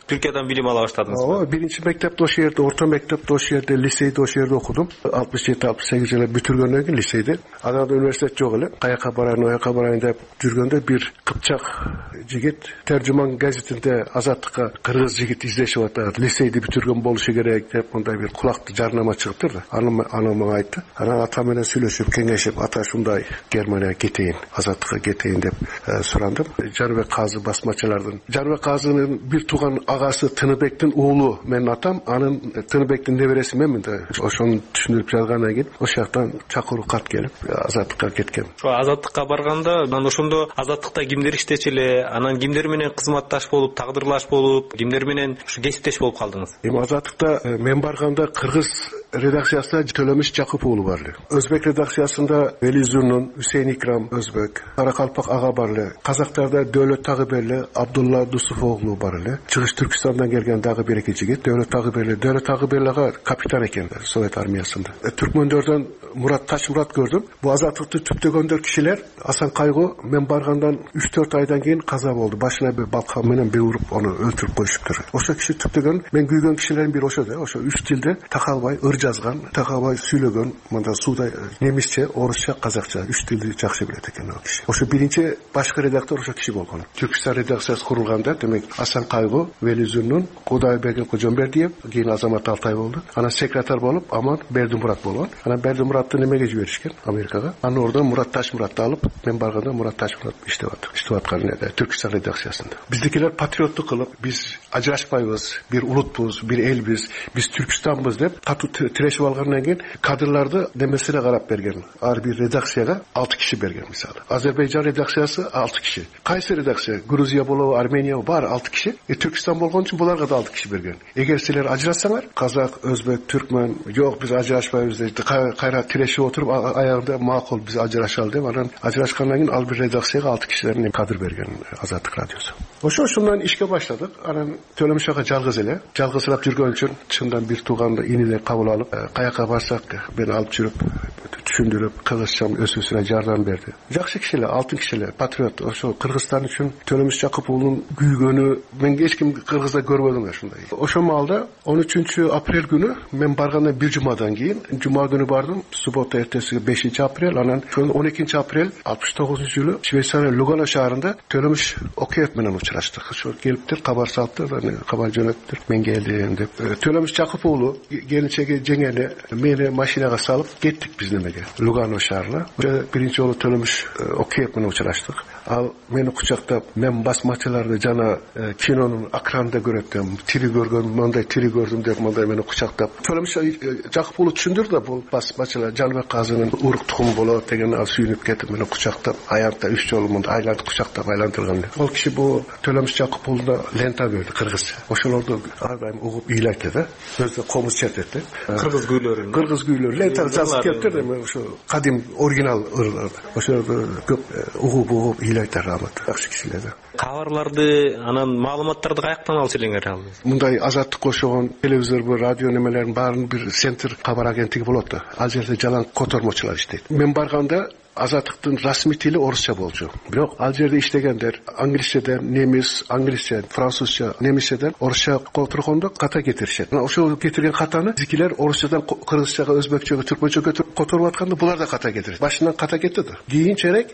Түркиядан билим ала баштадыңыз? Ооба, биринчи мектепти ошол жерде, орто мектепти ошол жерде, лицейди ошол жерде окудум. 67-68 жылы бүтүргөндөн кийин лицейди. Анан университет жок эле. Каяка барайын деп жүргөндө бир кыпчак жигит Тержуман газетинде Азаттыкка кыргыз жигит издешип атат, лицейди бүтүргөн болушу керек деп мындай бир кулактуу жарнама чыгыптыр да. Аны мага айтты. Анан ата менен сүйлөшүп, кеңешип, ата ушундай Германияга кетейин, Азаттыкка кетейин деп сурандым. Жаныбек Казы басмачылардын. Жаныбек Казынын бир тууган агасы Тыныбектин уулу менин атам, анын Тыныбектин небереси менмин да. Ошону түшүндүрүп жазгандан кийин ошол жактан чакыруу кат келип Азаттыкка кеткем. Ошо Азаттыкка барганда, анан ошондо Азаттыкта кимдер иштечү эле, анан кимдер менен кызматташ болуп, тагдырлаш болуп, кимдер менен ушу кесиптеш болуп калдыңыз? Эми Азаттыкта мен барганда кыргыз редакциясында Төлөмүш Жакып уулу бар эле. Өзбек редакциясында Вели Зурнун, Үсейин Икрам өзбек, Каракалпак ага бар эле. Казактарда Дөөлөт Тагыберли, Абдулла Дусуф оглу бар эле. Чыгыш Түркистандан келген дагы бир эки жигит, Дөөлөт Тагыберли ага капитан экен Совет армиясында. Түркмөндөрдөн Мурат Ташмурат көрдүм. Бу Азаттыкты түптөгөндөр кишилер Асан Кайгы мен баргандан 3-4 айдан кийин каза болду. Башына бир балка менен бир уруп, аны өлтүрүп коюшуптур. Ошо киши түптөгөн, мен күйгөн кишилердин бири ошо да. Ошо 3 тилде такалбай жазган, такабай сүйлөгөн, мында сууда немисче, орусча, казакча 3 тилди жакшы билет экен ал киши. Ошо биринчи башкы редактор ошо киши болгон. Түркстан редакциясы курулганда, демек Асан Кайгы, Вели Зурнун, Кудайбек Кожомбердиев, кийин Азамат Алтай болду. Анан секретарь болуп Аман Бердимурат болгон. Анан Бердимуратты немеге жиберишкен? Америкага. Анан ордон Мурат Ташмуратты алып, мен барганда Мурат Ташмурат иштеп аткан Түркстан редакциясында. Биздикилер патриоттук кылып, биз ажырашпайбыз, бир улутпуз, бир элбиз, биз Түркстанбыз деп катуу тирешип алгандан кийин кадрларды немесине карап берген. Ар бир редакцияга 6 киши берген мисалы. Азербайжан редакциясы 6 киши. Кайсы редакция? Грузия болобу, Армения бар 6 киши. Түркстан болгон үчүн буларга да 6 киши берген. Эгер силер ажырасаңар, казак, өзбек, түркмөн, жок биз ажырашпайбыз деп кайра тирешип отуруп, аягында макул биз ажырашалы деп, анан ажырашкандан кийин ал бир редакцияга 6 кишилердин кадр берген Азаттык радиосу. Ошондон ишке баштадык. Анан Төлөмүш ага жалгыз эле, жалгызырап жүргөн үчүн чындан бир тууганды инилер кабыл алып, каяка барсак мени алып жүрүп, түшүндүрүп, кыргызчам өсүүсүнө жардам берди. Жакшы кишилер, алтын кишилер, патриот. Ошо Кыргызстан үчүн Төлөмүш Жакып уулунун күйгөнү мен эч ким Кыргызда көрбөдүм ушундай. Ошол маалда 13 апрель күнү мен баргандан бир жумадан кийин, жума күнү бардым, суббота эртеси 5 апрель, анан 12 апрель 69-жылы Швейцария Лугано шаарында Төлөмүш Океев менен учураштык. Ошо келиптир, кабар салыптыр, кабар жөнөттүр. Мен келдим деп. Төлөмүш Жакып уулу келинчеги жеңели мени машинага салып кеттик биз немеге. Лугано шаарына. Биринчи жолу Төлөмүш Океев менен учураштык. Ал мени кучактап, мен басмачыларды жана кинонун экранында көрөтөм, тири көргөн, мындай тири көрдүм деп мындай мени кучактап. Төлөмүш Жакып уулу түшүндүр да, бул басмачылар Жаныбек Казынын урук тукуму болот деген, ал сүйүнүп кетип мени кучактап, аякта 3 жолу мындай айлантып кучактап айландырган. Ол киши бул Төлөмүш Жакып уулуна лента берди кыргызча. Ошолорду ар дайым угуп ыйлайт да, өзү комуз чертет да. Кыргыз күйлөрүн лента жазып кетти да, ошо кадим оригинал ырларды. Ошолорду көп угуп ыйлайтар рамат. Жакшы кишилер да. Кабарларды, анан маалыматтарды каяктан алчу элеңер ал? Мындай Азаттыкка окшогон телевизор, радио немелерин баарын бир центр кабар агенттиги болот да. Ал жерде жалаң котормочулар иштейт. Мен барганда Азаттыктын расмий тили орусча болчу. Бирок ал жерде иштегендер англисчеден, немис, англисче, французча, немисчеден орусча которгондо ката кетиришет. Ошол кетирген катаны биздикилер орусчадан кыргызчага, өзбекчеге, түркмөнчөгө которуп атканда булар да ката кетирет. Башынан ката кетти да. Кийинчерээк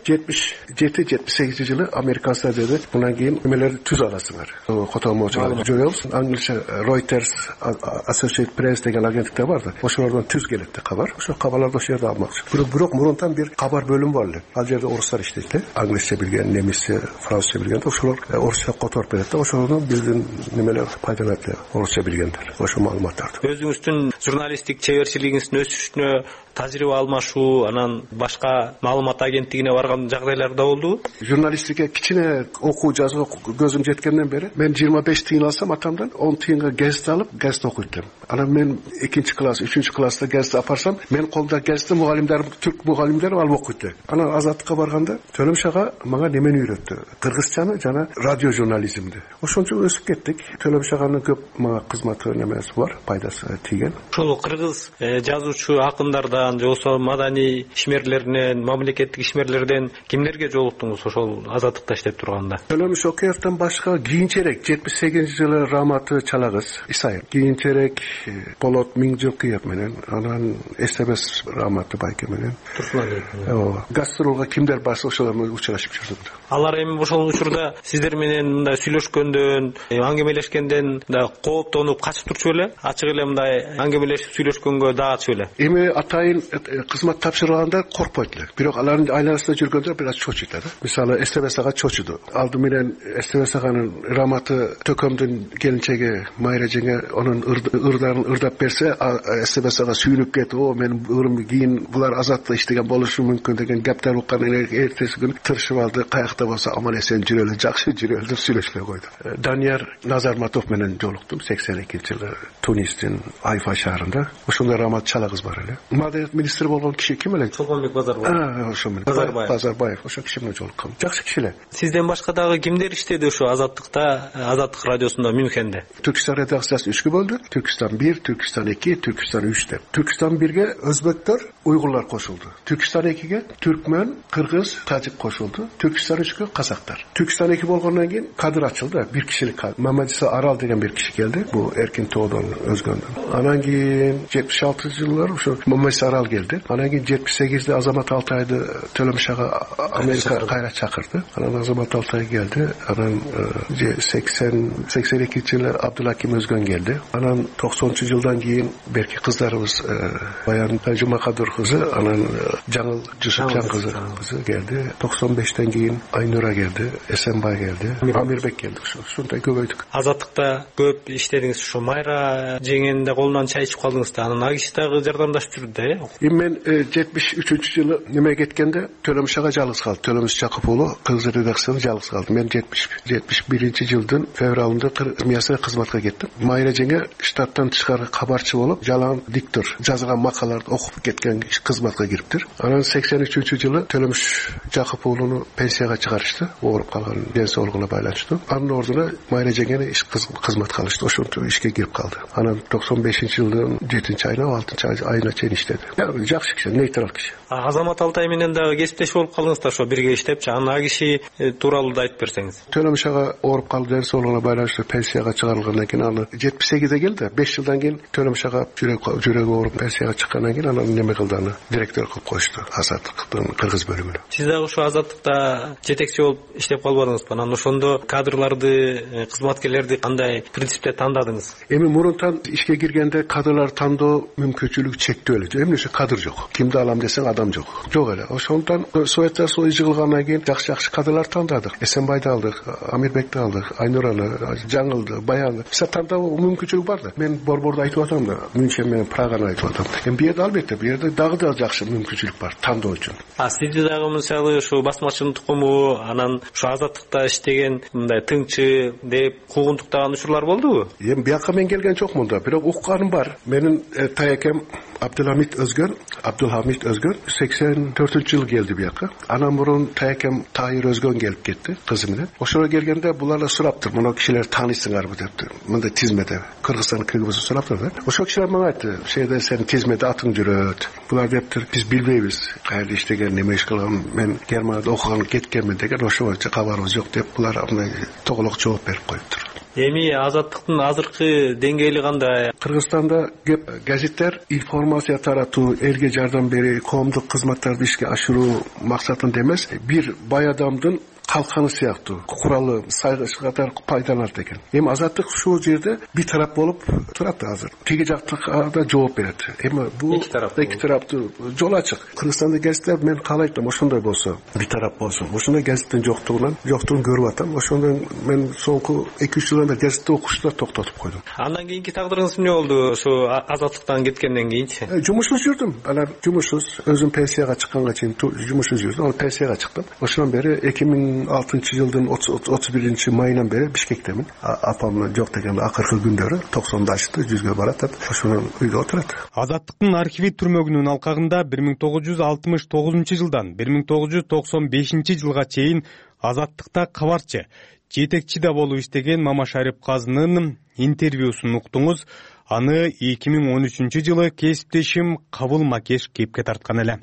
77-78 жылы американцдар деди, мындан кийин немелерди түз аласыңар. Котормочуларды жоёбуз. Англисче Reuters, Associated Press деген агенттиктер бар да. Ошолордон түз келет да кабар. Ошол кабарларды ошол жерде алмакчы. Бирок мурунтан бир кабар бөлүм бар эле. Ал жерде орустар иштейт да. Англисче билген, немисче, французча билген, ошолор орусча которуп берет да. Ошолордон биздин немелер пайдаланат эле, орусча билгендер. Ошол маалыматтарды. Өзүңүздүн журналисттик чеберчилигиңиздин өсүшүнө тажрыйба алмашуу, анан башка маалымат агенттигине барган жагдайлар да болдубу? Журналистикке кичине окуу жазуу көзүм жеткенден бери мен 25 тыйын алсам атамдан 10 тыйынга гезит алып, гезит окуйт элем. Анан мен 2 класс, 3 класста гезит апарсам, мен колумда гезитти мугалимдерим, түрк мугалимдерим алып окуйт. түрдө. Анан Азаттыкка барганда Төлөмүш ага мага немени үйрөттү? Кыргызчаны жана радио журнализмди. Ошончо өсүп кеттик. Төлөмүш аганын көп мага кызматы немеси бар, пайдасы тийген. Ошол кыргыз жазуучу акындардан же болбосо маданий ишмерлеринен, мамлекеттик ишмерлерден кимдерге жолуктуңуз ошол Азаттыкта иштеп турганда? Төлөмүш Океевден башка кийинчерээк 78-жылы Раматы Чалагыз Исайыр, кийинчерээк Болот Миңжылкыев менен, анан СМС Раматы Байке менен гастролго кимдер барса ошолор менен учурашып жүрдүм. Алар эми ошол учурда сиздер менен мындай сүйлөшкөндөн, аңгемелешкенден да кооптонуп качып турчу беле? Ачык эле мындай аңгемелешип сүйлөшкөнгө дагычу беле? Эми атайын кызмат тапшыргандар коркпойт эле. Бирок алардын айланасында жүргөндөр бир аз чочуйт да. Мисалы СТВ-га чочуду. Алды менен СТВ-ганын Раматы Төкөмдүн келинчеги Майра жеңе анын ырдарын ырдап берсе, СТВ-га сүйүнүп кетип, "О, менин ырым кийин булар Азатта иштеген болушу мүмкүн" деген кептер уккан эртеси күнү тырышып алды. Каякта болсо аман эсен жүрөлү, жакшы жүрөлү деп сүйлөшпөй койду. Данияр Назарматов менен жолуктум 82-жылы Тунистин Айфа шаарында. Ошондо Рамат Чалагыз бар эле. Маданият министри болгон киши ким эле? Чолгонбек Базарбаев. Ошо менен Базарбаев. Ошо киши менен жолуккам. Жакшы киши эле. Сизден башка дагы кимдер иштеди ошо Азаттыкта, Азаттык радиосунда Мюнхенде? Түркистан редакциясы 3-кө бөлдү. Түркистан 1, Түркистан 2, Түркистан 3 деп. Түркистан 1-ге өзбектер, уйгурлар кошулду. Түркистан 2-ге түркмөн, кыргыз, тажик кошулду. Түркистан 3-кө казактар. Түркистан 2 болгондон кийин кадр ачылды. Бир кишилик кадр. Мамадиса Арал деген бир киши келди. Бул Эркин Тоодон өзгөндөн. Анан кийин 76-жылдары ошо Мамадиса Арал келди. Анан кийин 78-де Азамат Алтайды Төлөмүш ага Америка кайра чакырды. Анан Азамат Алтай келди. Анан 82-жылы Абдулаким Өзгөн келди. Анан 90-жылдан кийин берки кыздарыбыз Баян Жумакадыр кызы, анан Жаңыл Жусупжан кызы келди. 95-тен кийин Айнура келди, Эсенбай келди, Амирбек келди. Ушундай көбөйдүк. Азаттыкта көп иштедиңиз. Ошо Майра жеңенде колунан чай ичип калдыңыз да, анан агиш дагы жардамдашып жүрдү да. Мен 73-жылы неме кеткенде Төлөмүш ага жалгыз калды. Төлөмүш Жакып уулу кыргыз редакциясында жалгыз калды. Мен 71-жылдын февралында армиясына кызматка кеттим. Майра жеңе штаттан тышкары кабарчы болуп, жалаң диктор жазган макалаларды окуп кеткен кызматка кириптир. Анан 83-жылы Төлөмүш Жакып уулуну пенсияга чыгарышты. Ооруп калган ден соолугуна байланыштуу. Анын ордуна Майра жеңени кызматка алышты. Ошонтип ишке кирип калды. Анан 95-жылдын 7-айына 6-айына чейин иштеди. Жакшы киши, нейтрал киши. Азамат Алтай менен дагы кесиптеш болуп калдыңыздар, ошо бирге иштепчи. Анан а киши тууралуу да айтып берсеңиз. Төлөмүш ага ооруп калды, ден соолугуна байланыштуу пенсияга чыгарылгандан кийин аны 78-де келди. 5 жылдан кийин Төлөмүш ага жүрөгү ооруп пенсияга чыккандан кийин анан неме кылды, аны директор кылып коюшту Азаттыктын кыргыз бөлүмүнө. Сиз дагы ошо Азаттыкта жетекчи болуп иштеп калбадыңызбы? Анан ошондо кадрларды, кызматкерлерди кандай принципте тандадыңыз? Эми мурунтан ишке киргенде кадрлар тандоо мүмкүнчүлүгү чектөө эле. Эмне ошо кадр жок. Кимди алам десең адам жок. Жок эле. Ошондон Советтер Союзу жыгылгандан кийин жакшы кадрлар тандадык. Эсенбайды алдык, Амирбекти алдык, Айнураны, Жаңылды, Баянды. Биз тандоо мүмкүнчүлүк бар да. Мен борборду айтып атам да, Мюнхен менен Праганы айтып атам. Эми бу жерде албетте, бу жерде дагы да жакшы мүмкүнчүлүк бар тандоо үчүн. Сизди дагы мисалы ушу басмачынын тукуму, анан ушу Азаттыкта иштеген мындай тыңчы деп куугунтуктаган учурлар болдубу? Эми бияка мен келген жокмун да, бирок укканым бар. Менин таякем Абдулхамид Өзгөн 84-жылы келди бияка. Анан мурун таякем Тайыр Өзгөн келип кетти кызы менен. Ошого келгенде булар сураптыр, мына кишилер таанысыңарбы депти. Мындай тизмеде Кыргызстан кыргызы сураптыр да. Ошо кишилер мага айтты, "Шеде сен тизмеде атың жүрөт." Булар дептир, "Биз билбейбиз кайерде иштеген, неме иш кылган, мен Германияда окуган кеткенмин" деген, ошо боюнча кабарыбыз жок деп булар мындай тоголок жооп берип коюптур. Эми Азаттыктын азыркы деңгээли кандай? Кыргызстанда кеп газеттер информация таратуу, элге жардам берүү, коомдук кызматтарды ишке ашыруу максатында эмес, бир бай адамдын калканы сыяктуу куралы сайгышкатар пайдаланат экен. Эми Азаттык ушул жерде бир тарап болуп турат азыр. Тиги жактыкка да жооп берет. Эми бул эки тараптуу жол ачык. Кыргызстанда газеттер мен каалайт, ошондой болсо, бир тарап болсун. Ошондой газеттин жоктугун көрүп атам. Ошондон мен соңку 2-3 жылда газетти окушту токтотуп койдум. Андан кийинки тагдырыңыз эмне болду? Ошо Азаттыктан кеткенден кийинчи? Жумушсуз жүрдүм. Анан жумушсуз өзүм пенсияга чыкканга чейин жумушсуз жүрдүм. Ал пенсияга чыктым. Ошондон бери 2006-жылдын 31-майынан бери Бишкектемин. Апам жок деген акыркы күндөрү 90 ашты, 100гө барат, ошонун үйдө отурат. Азаттыктын архиви түрмөгүнүн алкагында 1969-жылдан 1995-жылга чейин Азаттыкта кабарчы, жетекчи да болуп иштеген Мамашарип Казынын интервьюсун уктуңуз. Аны 2013-жылы кесиптешим Кабыл Макеш кепке тарткан эле.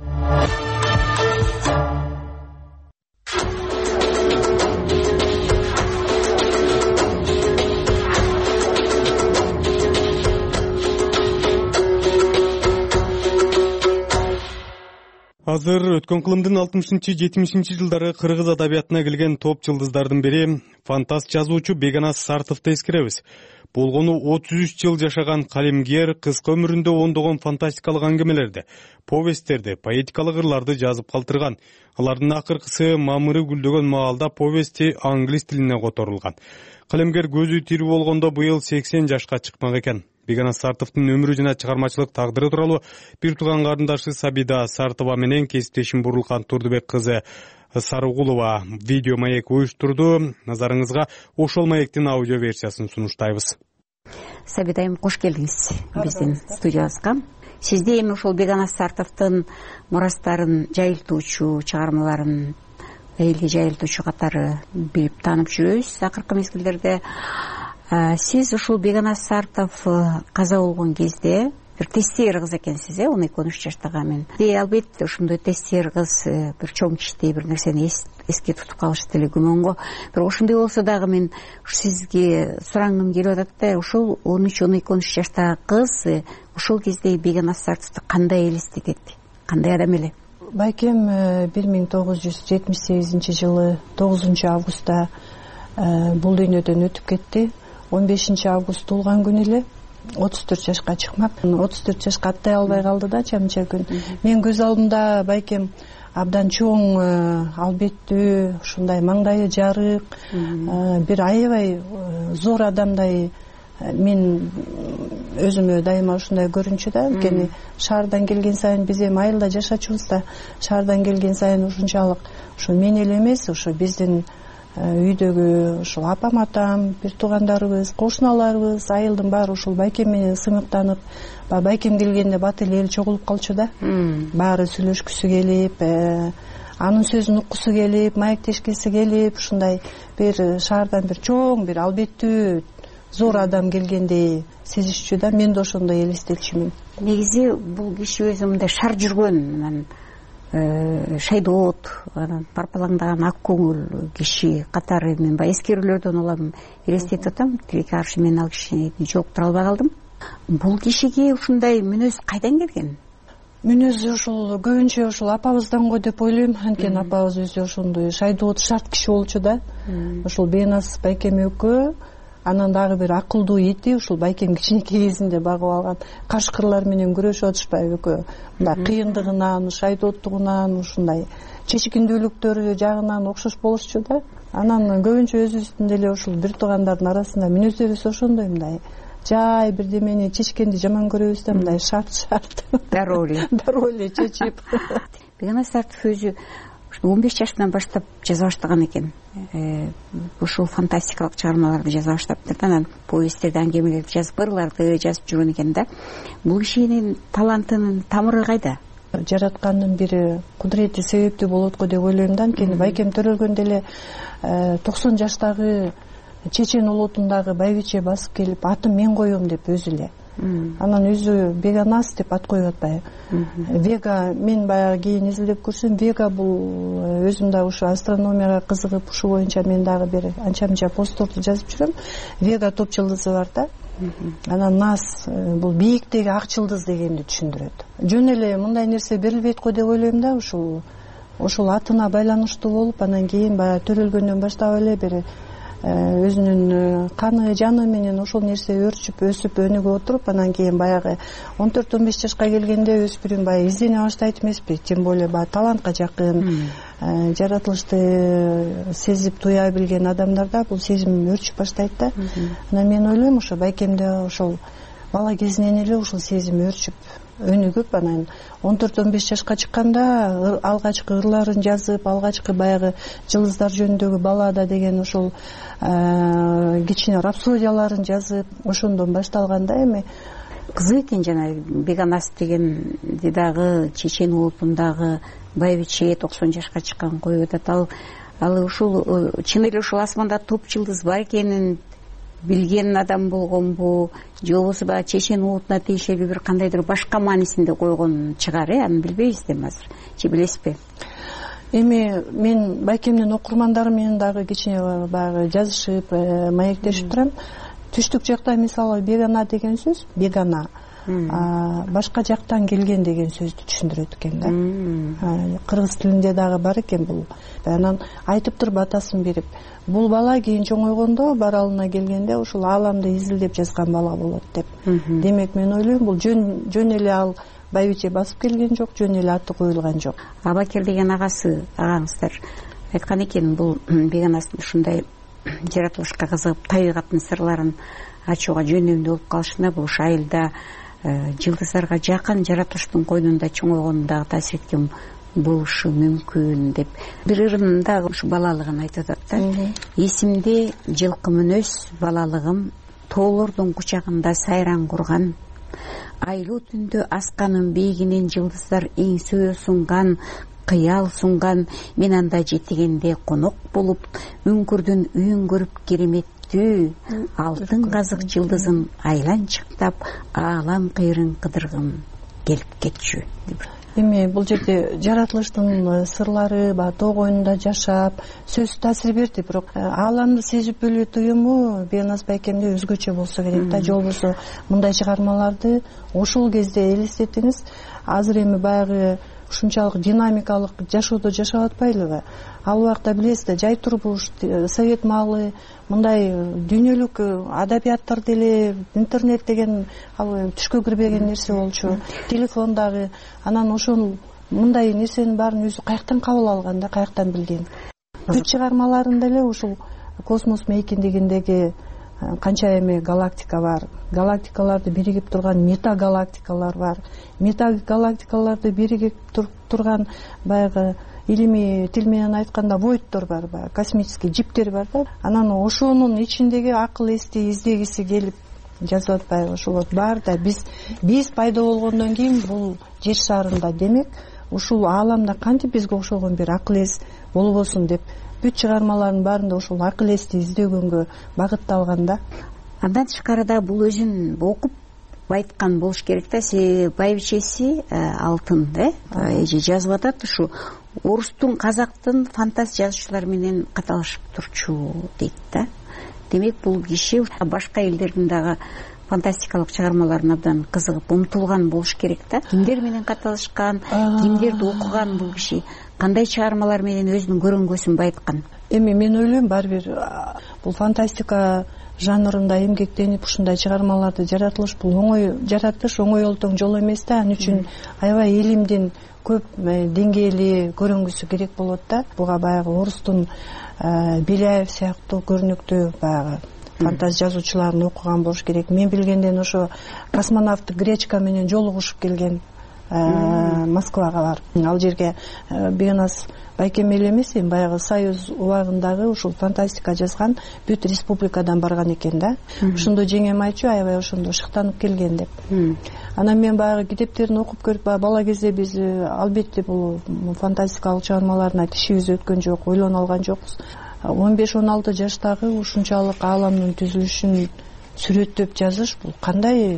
Азыр өткөн кылымдын 60-70-жылдары кыргыз адабиятына келген топ жылдыздардын бири фантаст жазуучу Беганас Сартовду эскеребиз. Болгону 33 жыл жашаган калемгер кыска өмүрүндө ондогон фантастикалык аңгемелерди, повесттерди, поэтикалык ырларды жазып калтырган. Алардын акыркысы мамыры гүлдөгөн маалда повести англис тилине которулган. Калемгер көзү тирүү болгондо быйыл 80 жашка чыкмак экен. Беганас Сартовдун өмүрү жана чыгармачылык тагдыры тууралуу бир тууган карындашы Сабида Сартова менен кесиптешим Бурулкан Турдубек кызы Сарыгулова видео маек уюштурду. Назарыңызга ошол маектин аудио версиясын сунуштайбыз. Сабида айым, кош келдиңиз биздин студиябызга. Сизде эми ошол Беганас Сартовдун мурастарын жайылтуучу, чыгармаларын элге жайылтуучу катары билип таанып жүрөбүз акыркы мезгилдерде. Сиз ушул Беганас Сартов каза болгон кезде бир тестер кыз экенсиз, 12-13 жаштагы мен. Албетте ошондой тестер кыз бир чоң кичтей бир нерсени эске тутуп калышы деле күмөнгө. Бирок ошондой болсо дагы мен сизге сурагым келип атат да, ушул 13-12 жаштагы кыз ошол кезде Беганас Сартовду кандай элестетет? Кандай адам эле? Байкем 1978-жылы 9 августта бул дүйнөдөн өтүп кетти. 15 август туулган күнү эле 34 жашка чыкмак. 34 жашка аттай албай калды да чамча күн. Мен көз алдымда байкем абдан чоң, албеттүү, ушундай маңдайы жарык, бир аябай зор адамдай мен өзүмө дайыма ушундай көрүнчү да. Анткени шаардан келген сайын биз эми айылда жашачубуз да, шаардан келген сайын ушунчалык ушу мен эле эмес, ушу биздин үйдөгү ушул апам атам, бир туугандарыбыз, кошуналарыбыз, айылдын баары ушул байкем менен сыймыктанып, байкем келгенде бат эле эл чогулуп калчу да. Баары сүйлөшкүсү келип, анын сөзүн уккусу келип, маектешкиси келип, ушундай бир шаардан бир чоң, бир албеттүү зор адам келгендей сезишчү да. Мен да ошондой элестетчүмүн. Негизи бул киши өзү мындай шар жүргөн, шайдоот, парпалаңдаган ак көңүл киши катары мен баягы эскерүүлөрдөн улам элестетип атам. Тилекке каршы мен ал кишини жолуктура албай калдым. Бул кишиге ушундай мүнөз кайдан келген? Мүнөзү ушул көбүнчө ушул апабыздан го деп ойлойм. Анткени апабыз өзү ошондой шайдоот, шарт киши болчу да. Ушул Беганас байкем экөө, анан дагы бир акылдуу ити, ушул байкем кичинекей кезинде багып алган кашкырлар менен күрөшүп атышпайбы экөө. Мындай кыйындыгынан, шайдооттугунан, ушундай чечкиндүүлүктөрү жагынан окшош болушчу да. Анан көбүнчө өзүбүздүн деле ушул бир туугандардын арасында мүнөздөр ошондой, мындай жай бирдемени чечкенди жаман көрөбүз да, мындай шарт дароо эле чечип. Беганас Сартов өзү 15 жаштан баштап жаза баштаган экен. Ушул фантастикалык чыгармаларды жаза баштаптыр да, анан повесттерди, аңгемелерди жазып, ырларды жазып жүргөн экен да. Бул кишинин талантынын тамыры кайда? Жараткандын бири кудурети себептүү болот го деп ойлойм да. Анткени байкем төрөлгөн деле 90 жаштагы чечен улутундагы байбиче басып келип, атын мен коем деп өзү эле. Анан өзү Беганас деп ат коюп атпайбы. Вега, мен баягы кийин изилдеп көрсөм, Вега бул өзүм да ушу астрономияга кызыгып, ушу боюнча мен дагы бир анча-мынча постторду жазып жүрөм. Вега топ жылдызы бар да. Анан Нас бул бийиктеги ак жылдыз дегенди түшүндүрөт. Жөн эле мындай нерсе берилбейт го деп ойлойм да, ушул атына байланыштуу болуп, анан кийин баягы төрөлгөндөн баштап эле бир өзүнүн каны жаны менен ошол нерсе өрчүп, өсүп, өнүгүп отуруп, анан кийин баягы 14-15 жашка келгенде өспүрүм баягы издене баштайт эмеспи, тем более баягы талантка жакын, жаратылышты сезип туя билген адамдарда бул сезим өрчүп баштайт да. Анан мен ойлойм, ошо байкемде ошол бала кезинен эле ушул сезим өрчүп өнүгүп анан 14-15 жашка чыкканда алгачкы ырларын жазып, алгачкы баягы жылдыздар жөнүндөгү баллада деген ошол кичине рапсодияларын жазып, ошондон башталган да. Эми кызык экен, жана Беганас дегенди дагы чечен улутундагы байбиче 90 жашка чыккан коюп атат. Ал ушул чын эле ушул асманда топ жылдыз бар экенин билген адам болгонбу, же болбосо баягы чечен улутуна тиешелүү бир кандайдыр башка маанисинде койгон чыгар, аны билбейбиз да азыр. Же билесизби? Эми мен байкемдин окурмандарым менен дагы кичине баягы жазышып, маектешип турам. Түштүк жакта мисалы бегана деген сөз, бегана башка жактан келген деген сөздү түшүндүрөт экен да. Кыргыз тилинде дагы бар экен бул. Анан айтып туруп атасын берип, бул бала кийин чоңойгондо баралына келгенде ушул ааламды изилдеп жазган бала болот деп. Демек мен ойлойм, бул жөн эле ал байбиче басып келген жок, жөн эле аты коюлган жок. Абакер деген агаңыздар айткан экен, бул Беганастын ушундай жаратылышка кызыгып табигаттын сырларын ачууга жөндөмдүү болуп калышына бул айылда жылдыздарга жакын жаратылыштын койнунда чоңойгону дагы таасир эткен болушу мүмкүн деп. Бир ырында ушу балалыгын айтып атат да. Эсимде жылкы мүнөз балалыгым, тоолордун кучагында сайран курган, айлуу түндө асканын бийигинен жылдыздар эңсөө сунган, кыял сунган, мен анда жетигенде конок болуп, үңкүрдүн үйүн көрүп кереметтүү, алтын казык жылдызын айланчыктап, аалам кыйрын кыдыргым келип кетчү. Эми бул жерде жаратылыштын сырлары, тоо койнунда жашап, сөз таасир берди, бирок ааламды сезип билүү туюму Беганас байкемде өзгөчө болсо керек да. Же болбосо мындай чыгармаларды ошол кезде элестетиңиз. Азыр эми баягы ушунчалык динамикалык жашоодо жашап атпайлыбы? Ал убакта билесиз да, жай турбуш, совет маалы, мындай дүйнөлүк адабияттар деле, интернет деген ал түшкө кирбеген нерсе болчу, телефон дагы. Анан ошол мындай нерсенин баарын өзү каяктан кабыл алган да, каяктан билген. Бүт чыгармаларында эле ушул космос мейкиндигиндеги канча эми галактика бар, галактикаларды биригип турган метагалактикалар бар, метагалактикаларды биригип турган баягы илимий тил менен айтканда воидтор бар, космический жиптер бар да. Анан ошонун ичиндеги акыл эсти издегиси келип жазып атпайбы? Ошол бар да, биз пайда болгондон кийин бул жер шарында, демек ушул ааламда кантип бизге окшогон бир акыл эс болбосун деп бүт чыгармалардын баарында ошол акыл эсти издөгөнгө багытталган да. Андан тышкары да бул өзүн окуп айткан болуш керек да. Байбичеси алтын эже жазып атат, ушу орустун, казактын фантаз жазуучулар менен каталашып турчу дейт да. Демек бул киши башка элдердин дагы фантастикалык чыгармаларына абдан кызыгып умтулган болуш керек да. Кимдер менен каталышкан, кимдерди окуган бул киши, кандай чыгармалар менен өзүнүн көрөнгөсүн байыткан? Эми мен ойлойм, баары бир бул фантастика жанрында эмгектенип ушундай чыгармаларды жаратылыш, бул оңой жаратыш, оңой олтоң жол эмес да. Ал үчүн аябай илимдин көп деңгээли көрүнгүсү керек болот да. Буга баягы орустун Беляев сыяктуу көрүнүктүү баягы фантаз жазуучуларын окуган болуш керек. Мен билгенден ошо космонавт Гречка менен жолугушуп келген Москвага бар. Ал жерге Беганас байкем эле эмес, баягы Союз убагындагы ушул фантастика жазган бүт республикадан барган экен да. Ошондо жеңем айтчу, аябай ошондо шыктанып келген деп. Анан мен баягы китептерин окуп көрүп, бала кезде биз албетте бул фантастикалык чыгармаларына тишибиз өткөн жок, ойлоно алган жокпуз. 15-16 жаштагы ушунчалык ааламдын түзүлүшүн сүрөттөп жазыш, бул кандай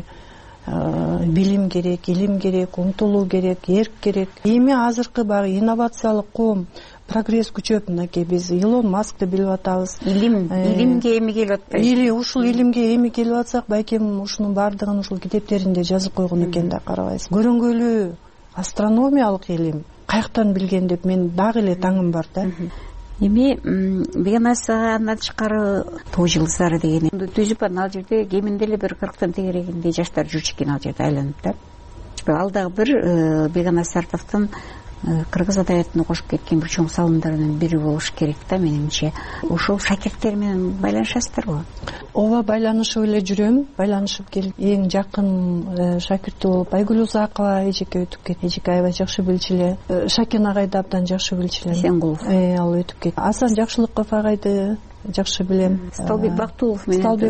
билим керек, илим керек, умтулуу керек, эрк керек. Эми азыркы баягы инновациялык коом, прогресс күчөп, мынакей биз Илон Маскты билип атабыз. Илимге эми келип атпайбы? Или ушул илимге эми келип атсак, байкем ушунун баардыгын ушул китептеринде жазып койгон экен да, карабайсыз. Көрүнгөлүү астрономиялык илим каяктан билген деп мен дагы эле таңым бар да. Эми Беганас андан тышкары тоо жылдыздары деген түзүп, ал жерде кеминде эле бир 40тан тегерегиндей жаштар жүрчү экен ал жерде айланып да. Ал дагы бир Беганас Сартовдун кыргыз адаятына кошуп кеткен бир чоң салымдардын бири болуш керек да менимче. Ошол шакирттер менен байланышасыздарбы? ооба, байланышып эле жүрөм. Байланышып келип эң жакын шакирти болуп Айгүл Узакова эжеке өтүп кетти. Эжеке аябай жакшы билчү эле. Шакен агайды абдан жакшы билчү элем. Эсенгулов. Ал өтүп кетти. Асан Жакшылыков агайды жакшы билем. Сталбек Бактыгулов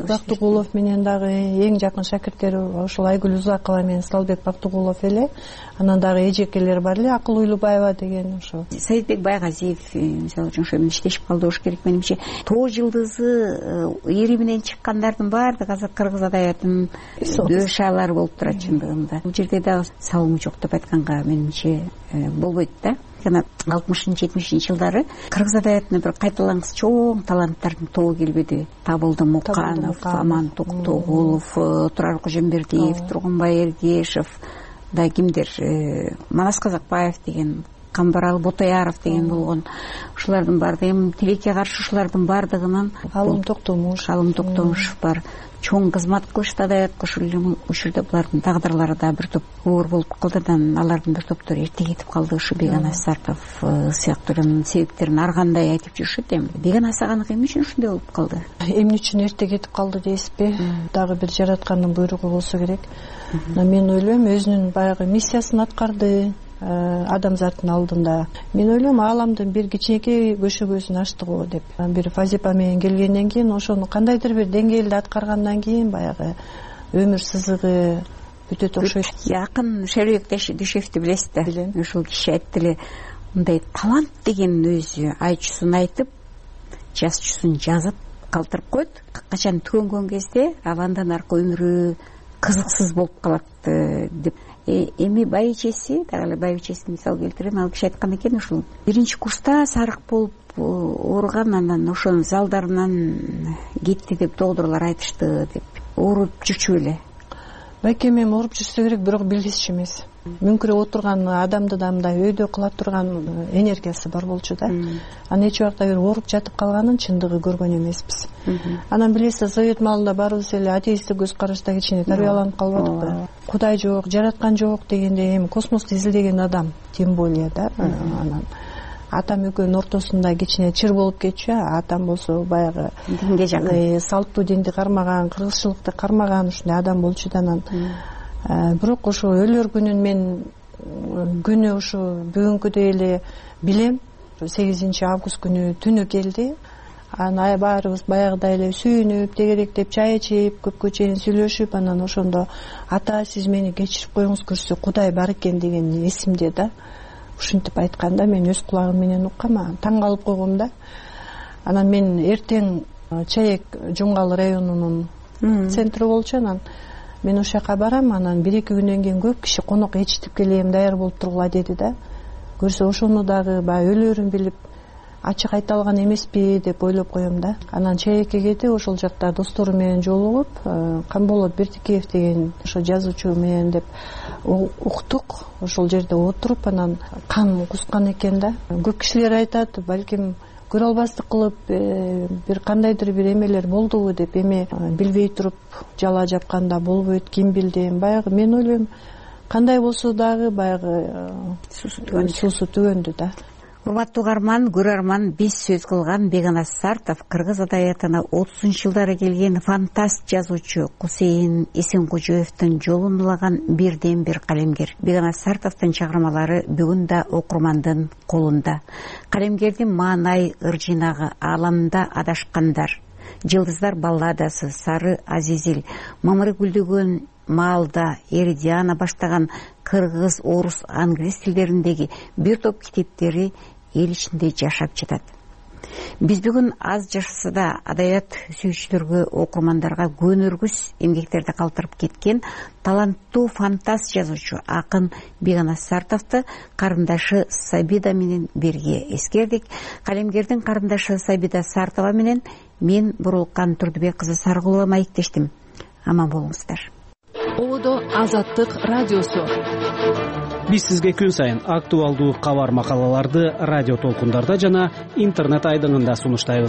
менен дагы эң жакын шакирттери ошол Айгүл Узакова менен Сталбек Бактыгулов эле. Анан дагы эжекелер бар эле, Акыл Уйлубаева деген ошо. Саидбек Байгазиев мисалы үчүн ошо менен иштешип калды болуш керек менимче. Тоо жылдызы ири менен чыккандардын баардыгы азыр кыргыз адаятынын дөшалары болуп турат чындыгында. Бул жерде дагы салым жок деп айтканга менимче болбойт да. Жана 60-70 жылдары кыргыз адаятына бир кайталангыс чоң таланттардын тобу келбеди. Табылды Муканов, Аман Токтогулов, Турар Кожомбердиев, Тургунбай Эргешев, да кимдер, Манас Казакбаев деген, Камбарал Ботояров деген болгон. Ушулардын баардыгы эми тилекке каршы ушулардын баардыгынын Алым Токтомуш бар. Чоң кызмат кылышты адаятка. Ушул булардын тагдырлары да бир топ оор болуп калды. Алардын бир топтору эрте кетип калды. Ушу Бегонас Сартов сыяктуу себептерин ар кандай айтып жүрүшөт. Эми Бегонас аганыкы эмне үчүн ушундай болуп калды? Эмне үчүн эрте кетип калды дейсизби? Дагы бир жараткандын буйругу болсо керек. Мен ойлойм, өзүнүн баягы миссиясын аткарды адамзаттын алдында. Мен ойлойм, ааламдын бир кичинекей көшөгөсүн ачты го деп. Бир Фазипа менен келгенден кийин ошону кандайдыр бир деңгээлде аткаргандан кийин баягы өмүр сызыгы бүтөт окшойт. Якын Шербек Дүйшевди билесиз да? Билем. Ушул киши айтты эле, мындай талант деген өзү айчуусун айтып, жазчусун жазып калтырып коет. Качан төнгөн кезде абандан аркы өмүрү кызыксыз болуп калат деп. Эми байичеси, дагы эле байичесин мисал келтирем. Ал киши айткан экен, ушул биринчи курста сарык болуп ооруган, анан ошонун залдарынан кетти деп доктурлар айтышты деп. Ооруп жүрчү беле? Байкем эми ооруп жүрсө керек, бирок билгисчи эмес. Мүмкүрөп отурган адамды да мындай өйдө кыла турган энергиясы бар болчу да. Анан эч убакта бир ооруп жатып калганын чындыгы көргөн эмеспиз. Анан билесиз, совет маалында баарыбыз эле атеисттик көз карашта кичине тарбияланып калбадыкпы? Кудай жок, жараткан жок дегенде эми космосту изилдеген адам тем более да. Анан атам экөөнүн ортосунда кичине чыр болуп кетчү. Атам болсо баягы динге жакын, салттуу динди кармаган, кыргызчылыкты кармаган ушундай адам болчу да. Анан бирок ошо өлөр күнүн мен күнү ушу бүгүнкүдөй эле билем. 8 август күнү түнү келди. Анан баарыбыз баягыдай эле сүйүнүп, тегеректеп, чай ичип, көпкө чейин сүйлөшүп, анан ошондо ата сиз мени кечирип коюңуз, көрсө Кудай бар экен деген эсимде да. Ушинтип айтканда мен өз кулагым менен уккам, таң калып койгом да. Анан мен эртең Чаек Жумгал районунун центри болчу. Анан мен ошол жака барам. Анан 1-2 күндөн кийин көп киши конок ичитип келем, даяр болуп тургула деди да. Көрсө ошону дагы баягы өлөрүн билип ачык айта алган эмеспи деп ойлоп коем да. Анан Чаекке кетип ошол жакта достору менен жолугуп, Камболот Бердикеев деген ошо жазуучу менен деп уктук. Ошол жерде отуруп, анан кан кускан экен да. Көп кишилер айтат, балким көрө албастык кылып бир кандайдыр бир эмелер болдубу деп. Эми билбей туруп жала жапканда болбойт, ким билди. Баягы мен ойлойм, кандай болсо дагы баягы суусу түгөндү да. Урматтуу угарман, көрөрман, биз сөз кылган Бегонас Сартов кыргыз адаятына 30-жылдары келген фантаст жазуучу Кусейин Эсенкожоевдун жолун улаган бирден бир калемгер. Бегонас Сартовдун чыгармалары бүгүн да окурмандын колунда. Калемгердин маанай ыржыйнагы Ааламда адашкандар, Жылдыздар балладасы, Сары Азизил, Мамыры гүлдөгөн маалда, Эридиана баштаган кыргыз, орус, англис тилдериндеги бир топ китептери эл ичинде жашап жатат. Биз бүгүн аз жашаса да адаят сүйүүчүлөргө, окурмандарга көнөргүс эмгектерди калтырып кеткен таланттуу фантаст жазуучу акын Бегонас Сартовду карындашы Сабида менен бирге эскердик. Калемгердин карындашы Сабида Сартова менен мен Бурулкан Турдубек кызы Саргулова маектештим. Аман болуңуздар. Одо Азаттык радиосу. Биз сизге күн сайын актуалдуу кабар макалаларды радио толкундарда жана интернет айдыңында сунуштайбыз.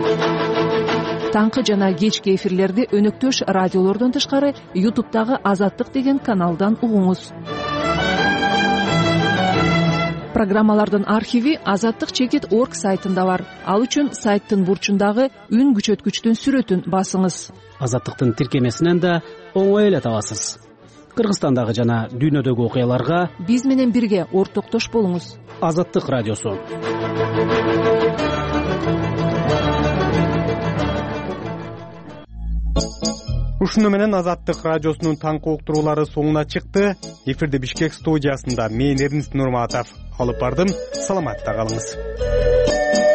Таңкы жана кечки эфирлерди өнөктөш радиолордон тышкары YouTube'дагы Азаттык деген каналдан угуңуз. программалардын архиви azattik.org сайтында бар. Ал үчүн сайттын бурчундагы үн күчөткүчтүн сүрөтүн басыңыз. Азаттыктын тиркемесинен да оңой эле табасыз. Кыргызстандагы жана дүйнөдөгү окуяларга биз менен бирге ортоктош болуңуз. Азаттык радиосу. Ушуну менен Азаттык радиосунун таңкы уктуруулары соңуна чыкты. Эфирди Бишкек студиясында мен Эрнест Нурматов алып бардым. Саламатта калыңыз.